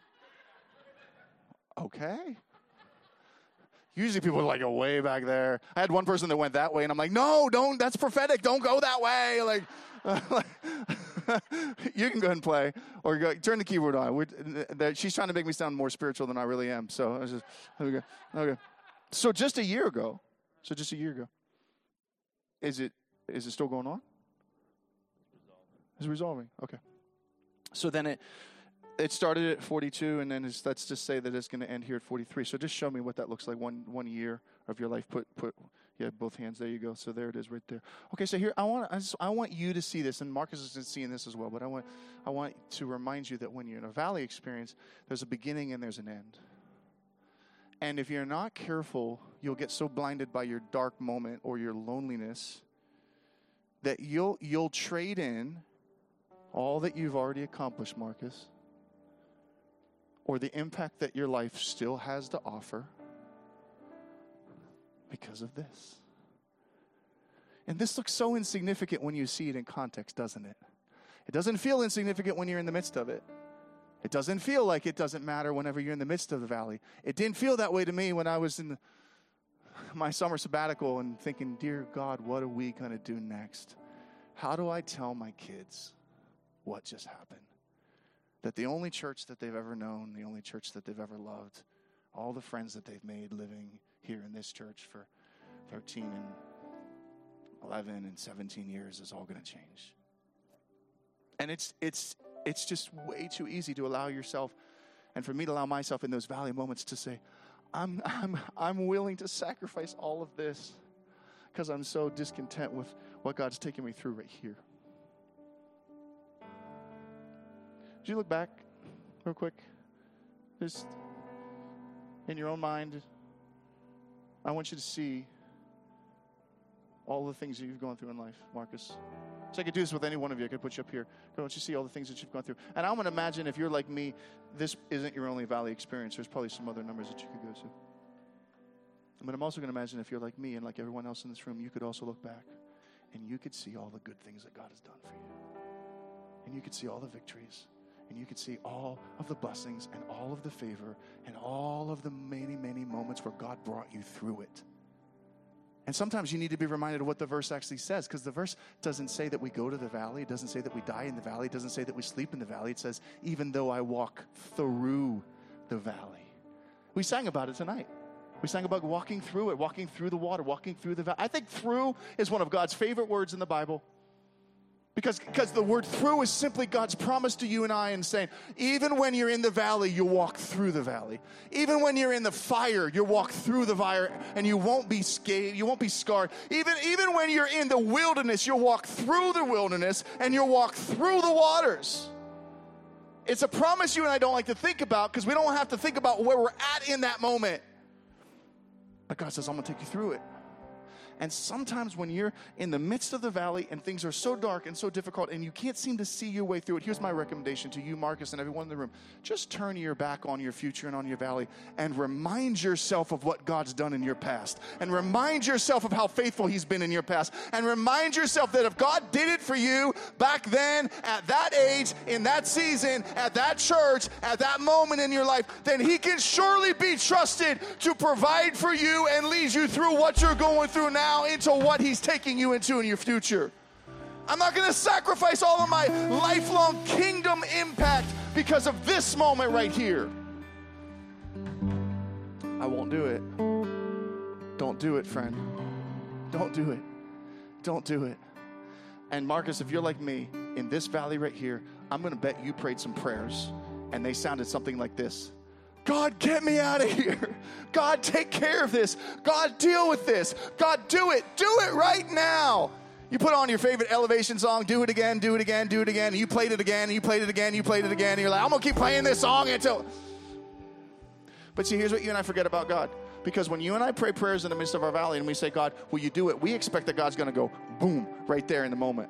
Okay. Usually people are like, go way back there. I had one person that went that way, and I'm like, no, don't. That's prophetic. Don't go that way. Like, uh, you can go ahead and play, or go, turn the keyboard on. We're, she's trying to make me sound more spiritual than I really am. So I was just, okay. Okay. So just a year ago. So just a year ago. Is it is it still going on? It's resolving. Okay. So then it it started at forty-two, and then it's, let's just say that it's going to end here at forty-three. So just show me what that looks like. One one year of your life. Put put yeah, both hands. There you go. So there it is, right there. Okay. So here I want I, just, I want you to see this, and Marcus is seeing this as well. But I want I want to remind you that when you're in a valley experience, there's a beginning and there's an end. And if you're not careful, you'll get so blinded by your dark moment or your loneliness that you'll you'll trade in all that you've already accomplished, Marcus, or the impact that your life still has to offer because of this. And this looks so insignificant when you see it in context, doesn't it? It doesn't feel insignificant when you're in the midst of it. It doesn't feel like it doesn't matter whenever you're in the midst of the valley. It didn't feel that way to me when I was in the, my summer sabbatical and thinking, dear God, what are we going to do next? How do I tell my kids what just happened? That the only church that they've ever known, the only church that they've ever loved, all the friends that they've made living here in this church for thirteen and eleven and seventeen years is all going to change. And it's it's it's just way too easy to allow yourself, and for me to allow myself in those valley moments to say, I'm I'm I'm willing to sacrifice all of this because I'm so discontent with what God's taking me through right here. Would you look back real quick? Just in your own mind, I want you to see all the things that you've gone through in life, Marcus. So I could do this with any one of you. I could put you up here. I want you to see all the things that you've gone through. And I'm going to imagine if you're like me, this isn't your only valley experience. There's probably some other numbers that you could go to. But I'm also going to imagine if you're like me and like everyone else in this room, you could also look back and you could see all the good things that God has done for you. And you could see all the victories. And you could see all of the blessings and all of the favor and all of the many, many moments where God brought you through it. And sometimes you need to be reminded of what the verse actually says, because the verse doesn't say that we go to the valley. It doesn't say that we die in the valley. It doesn't say that we sleep in the valley. It says, even though I walk through the valley. We sang about it tonight. We sang about walking through it, walking through the water, walking through the valley. I think through is one of God's favorite words in the Bible. Because, because the word through is simply God's promise to you and I and saying, even when you're in the valley, you walk through the valley. Even when you're in the fire, you walk through the fire and you won't be scathed, you won't be scarred. Even, even when you're in the wilderness, you'll walk through the wilderness and you'll walk through the waters. It's a promise you and I don't like to think about because we don't have to think about where we're at in that moment. But God says, I'm going to take you through it. And sometimes when you're in the midst of the valley and things are so dark and so difficult and you can't seem to see your way through it, here's my recommendation to you, Marcus, and everyone in the room. Just turn your back on your future and on your valley and remind yourself of what God's done in your past. And remind yourself of how faithful he's been in your past. And remind yourself that if God did it for you back then, at that age, in that season, at that church, at that moment in your life, then he can surely be trusted to provide for you and lead you through what you're going through now into what he's taking you into in your future. I'm not going to sacrifice all of my lifelong kingdom impact because of this moment right here. I won't do it. Don't do it, friend. Don't do it. Don't do it. And Marcus, if you're like me, in this valley right here, I'm going to bet you prayed some prayers, and they sounded something like this. God, get me out of here. God, take care of this. God, deal with this. God, do it. Do it right now. You put on your favorite Elevation song, do it again, do it again, do it again. And you played it again, and you played it again, you played it again. And you're like, I'm going to keep playing this song until... But see, here's what you and I forget about God. Because when you and I pray prayers in the midst of our valley and we say, God, will you do it? We expect that God's going to go, boom, right there in the moment.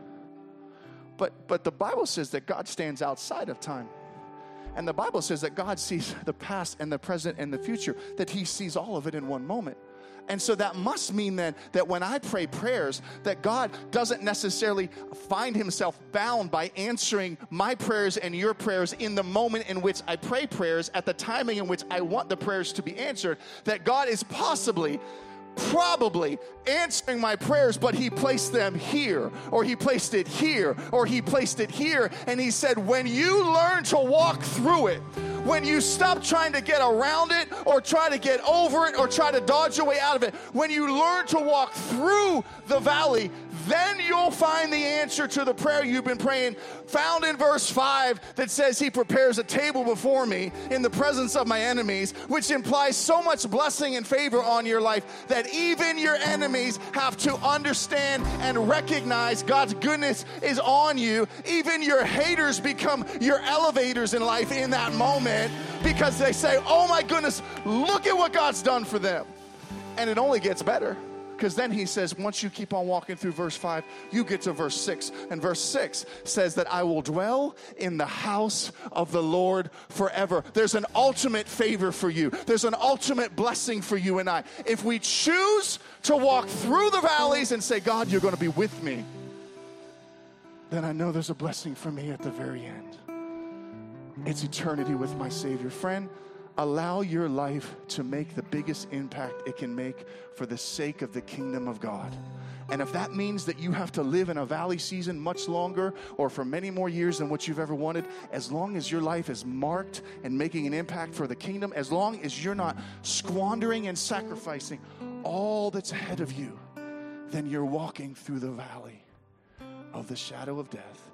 But but the Bible says that God stands outside of time. And the Bible says that God sees the past and the present and the future, that he sees all of it in one moment. And so that must mean then that when I pray prayers, that God doesn't necessarily find himself bound by answering my prayers and your prayers in the moment in which I pray prayers, at the timing in which I want the prayers to be answered, that God is possibly probably answering my prayers, but he placed them here, or he placed it here, or he placed it here. And he said, when you learn to walk through it, when you stop trying to get around it or try to get over it or try to dodge your way out of it, when you learn to walk through the valley, then you'll find the answer to the prayer you've been praying, found in verse five, that says he prepares a table before me in the presence of my enemies, which implies so much blessing and favor on your life that even your enemies have to understand and recognize God's goodness is on you. Even your haters become your elevators in life in that moment, because they say, oh my goodness, look at what God's done for them. And it only gets better. Because then he says, once you keep on walking through verse five, you get to verse six. And verse six says that I will dwell in the house of the Lord forever. There's an ultimate favor for you. There's an ultimate blessing for you and I. If we choose to walk through the valleys and say, God, you're going to be with me, then I know there's a blessing for me at the very end. It's eternity with my Savior. Friend, allow your life to make the biggest impact it can make for the sake of the kingdom of God. And if that means that you have to live in a valley season much longer or for many more years than what you've ever wanted, as long as your life is marked and making an impact for the kingdom, as long as you're not squandering and sacrificing all that's ahead of you, then you're walking through the valley of the shadow of death.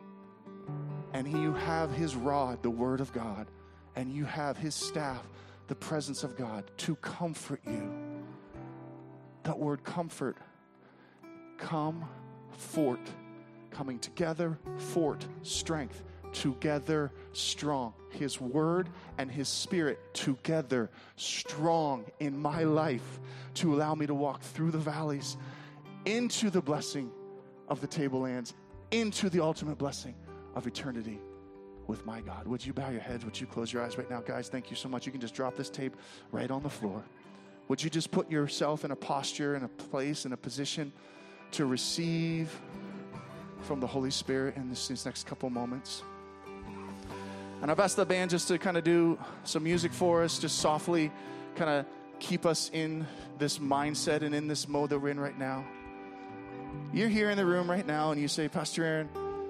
And you have his rod, the word of God, and you have his staff, the presence of God, to comfort you. That word comfort, come, fort, coming together, fort, strength, together, strong. His word and his spirit together, strong in my life to allow me to walk through the valleys into the blessing of the tablelands, into the ultimate blessing of eternity with my God. Would you bow your heads? Would you close your eyes right now? Guys, thank you so much. You can just drop this tape right on the floor. Would you just put yourself in a posture, in a place, in a position to receive from the Holy Spirit in this, these next couple moments? And I've asked the band just to kind of do some music for us, just softly kind of keep us in this mindset and in this mode that we're in right now. You're here in the room right now and you say, Pastor Aaron,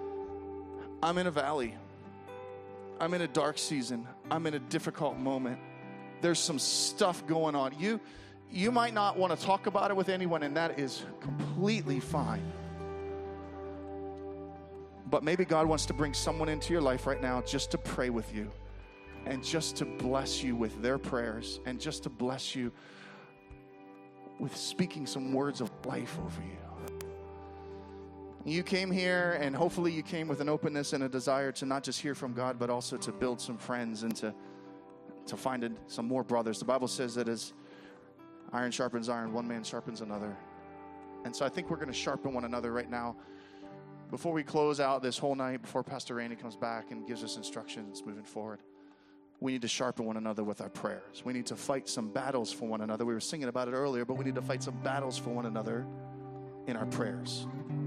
I'm in a valley. I'm in a dark season. I'm in a difficult moment. There's some stuff going on. You, you might not want to talk about it with anyone, and that is completely fine. But maybe God wants to bring someone into your life right now just to pray with you and just to bless you with their prayers and just to bless you with speaking some words of life over you. You came here, and hopefully you came with an openness and a desire to not just hear from God, but also to build some friends and to, to find it, some more brothers. The Bible says that as iron sharpens iron, one man sharpens another. And so I think we're going to sharpen one another right now. Before we close out this whole night, before Pastor Randy comes back and gives us instructions moving forward, we need to sharpen one another with our prayers. We need to fight some battles for one another. We were singing about it earlier, but we need to fight some battles for one another in our prayers.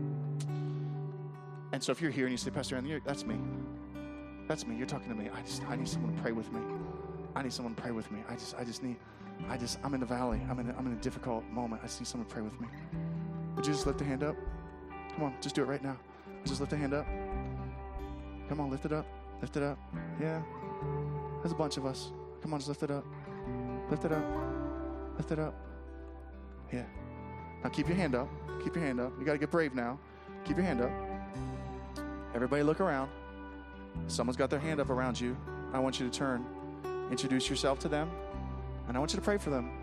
And so if you're here and you say, Pastor Aaron, that's me. That's me. You're talking to me. I just, I need someone to pray with me. I need someone to pray with me. I just, I just need, I just, I'm in the valley. I'm in, a, I'm in a difficult moment. I just need someone to pray with me. Would you just lift a hand up? Come on, just do it right now. Just lift a hand up. Come on, lift it up. Lift it up. Yeah. There's a bunch of us. Come on, just lift it up. Lift it up. Lift it up. Yeah. Now keep your hand up. Keep your hand up. You got to get brave now. Keep your hand up. Everybody look around. Someone's got their hand up around you. I want you to turn. Introduce yourself to them. And I want you to pray for them.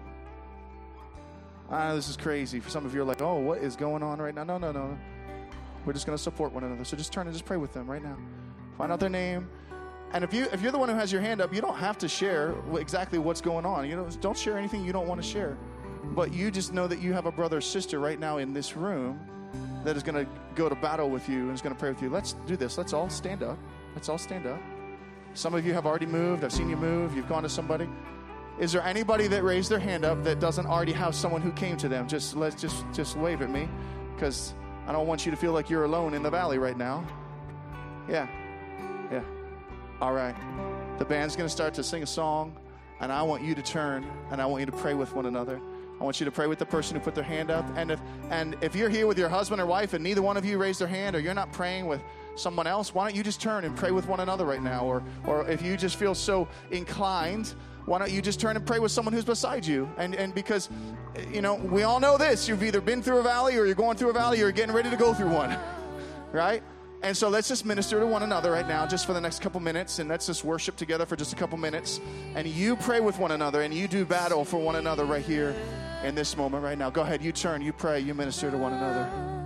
I know this is crazy. For some of you are like, oh, what is going on right now? No, no, no. We're just going to support one another. So just turn and just pray with them right now. Find out their name. And if, you, if you're the one who has your hand up, you don't have to share exactly what's going on. You know, don't share anything you don't want to share. But you just know that you have a brother or sister right now in this room that is going to go to battle with you and is going to pray with you. Let's do this. Let's all stand up. Let's all stand up. Some of you have already moved. I've seen you move. You've gone to somebody. Is there anybody that raised their hand up that doesn't already have someone who came to them? Just let's just just wave at me, because I don't want you to feel like you're alone in the valley right now. Yeah. Yeah. All right. The band's going to start to sing a song, and I want you to turn, and I want you to pray with one another. I want you to pray with the person who put their hand up. And if and if you're here with your husband or wife and neither one of you raised their hand, or you're not praying with someone else, why don't you just turn and pray with one another right now? Or or if you just feel so inclined, why don't you just turn and pray with someone who's beside you? And and because, you know, we all know this. You've either been through a valley, or you're going through a valley, or you're getting ready to go through one. Right? And so let's just minister to one another right now just for the next couple minutes, and let's just worship together for just a couple minutes. And you pray with one another, and you do battle for one another right here in this moment right now. Go ahead, you turn, you pray, you minister to one another.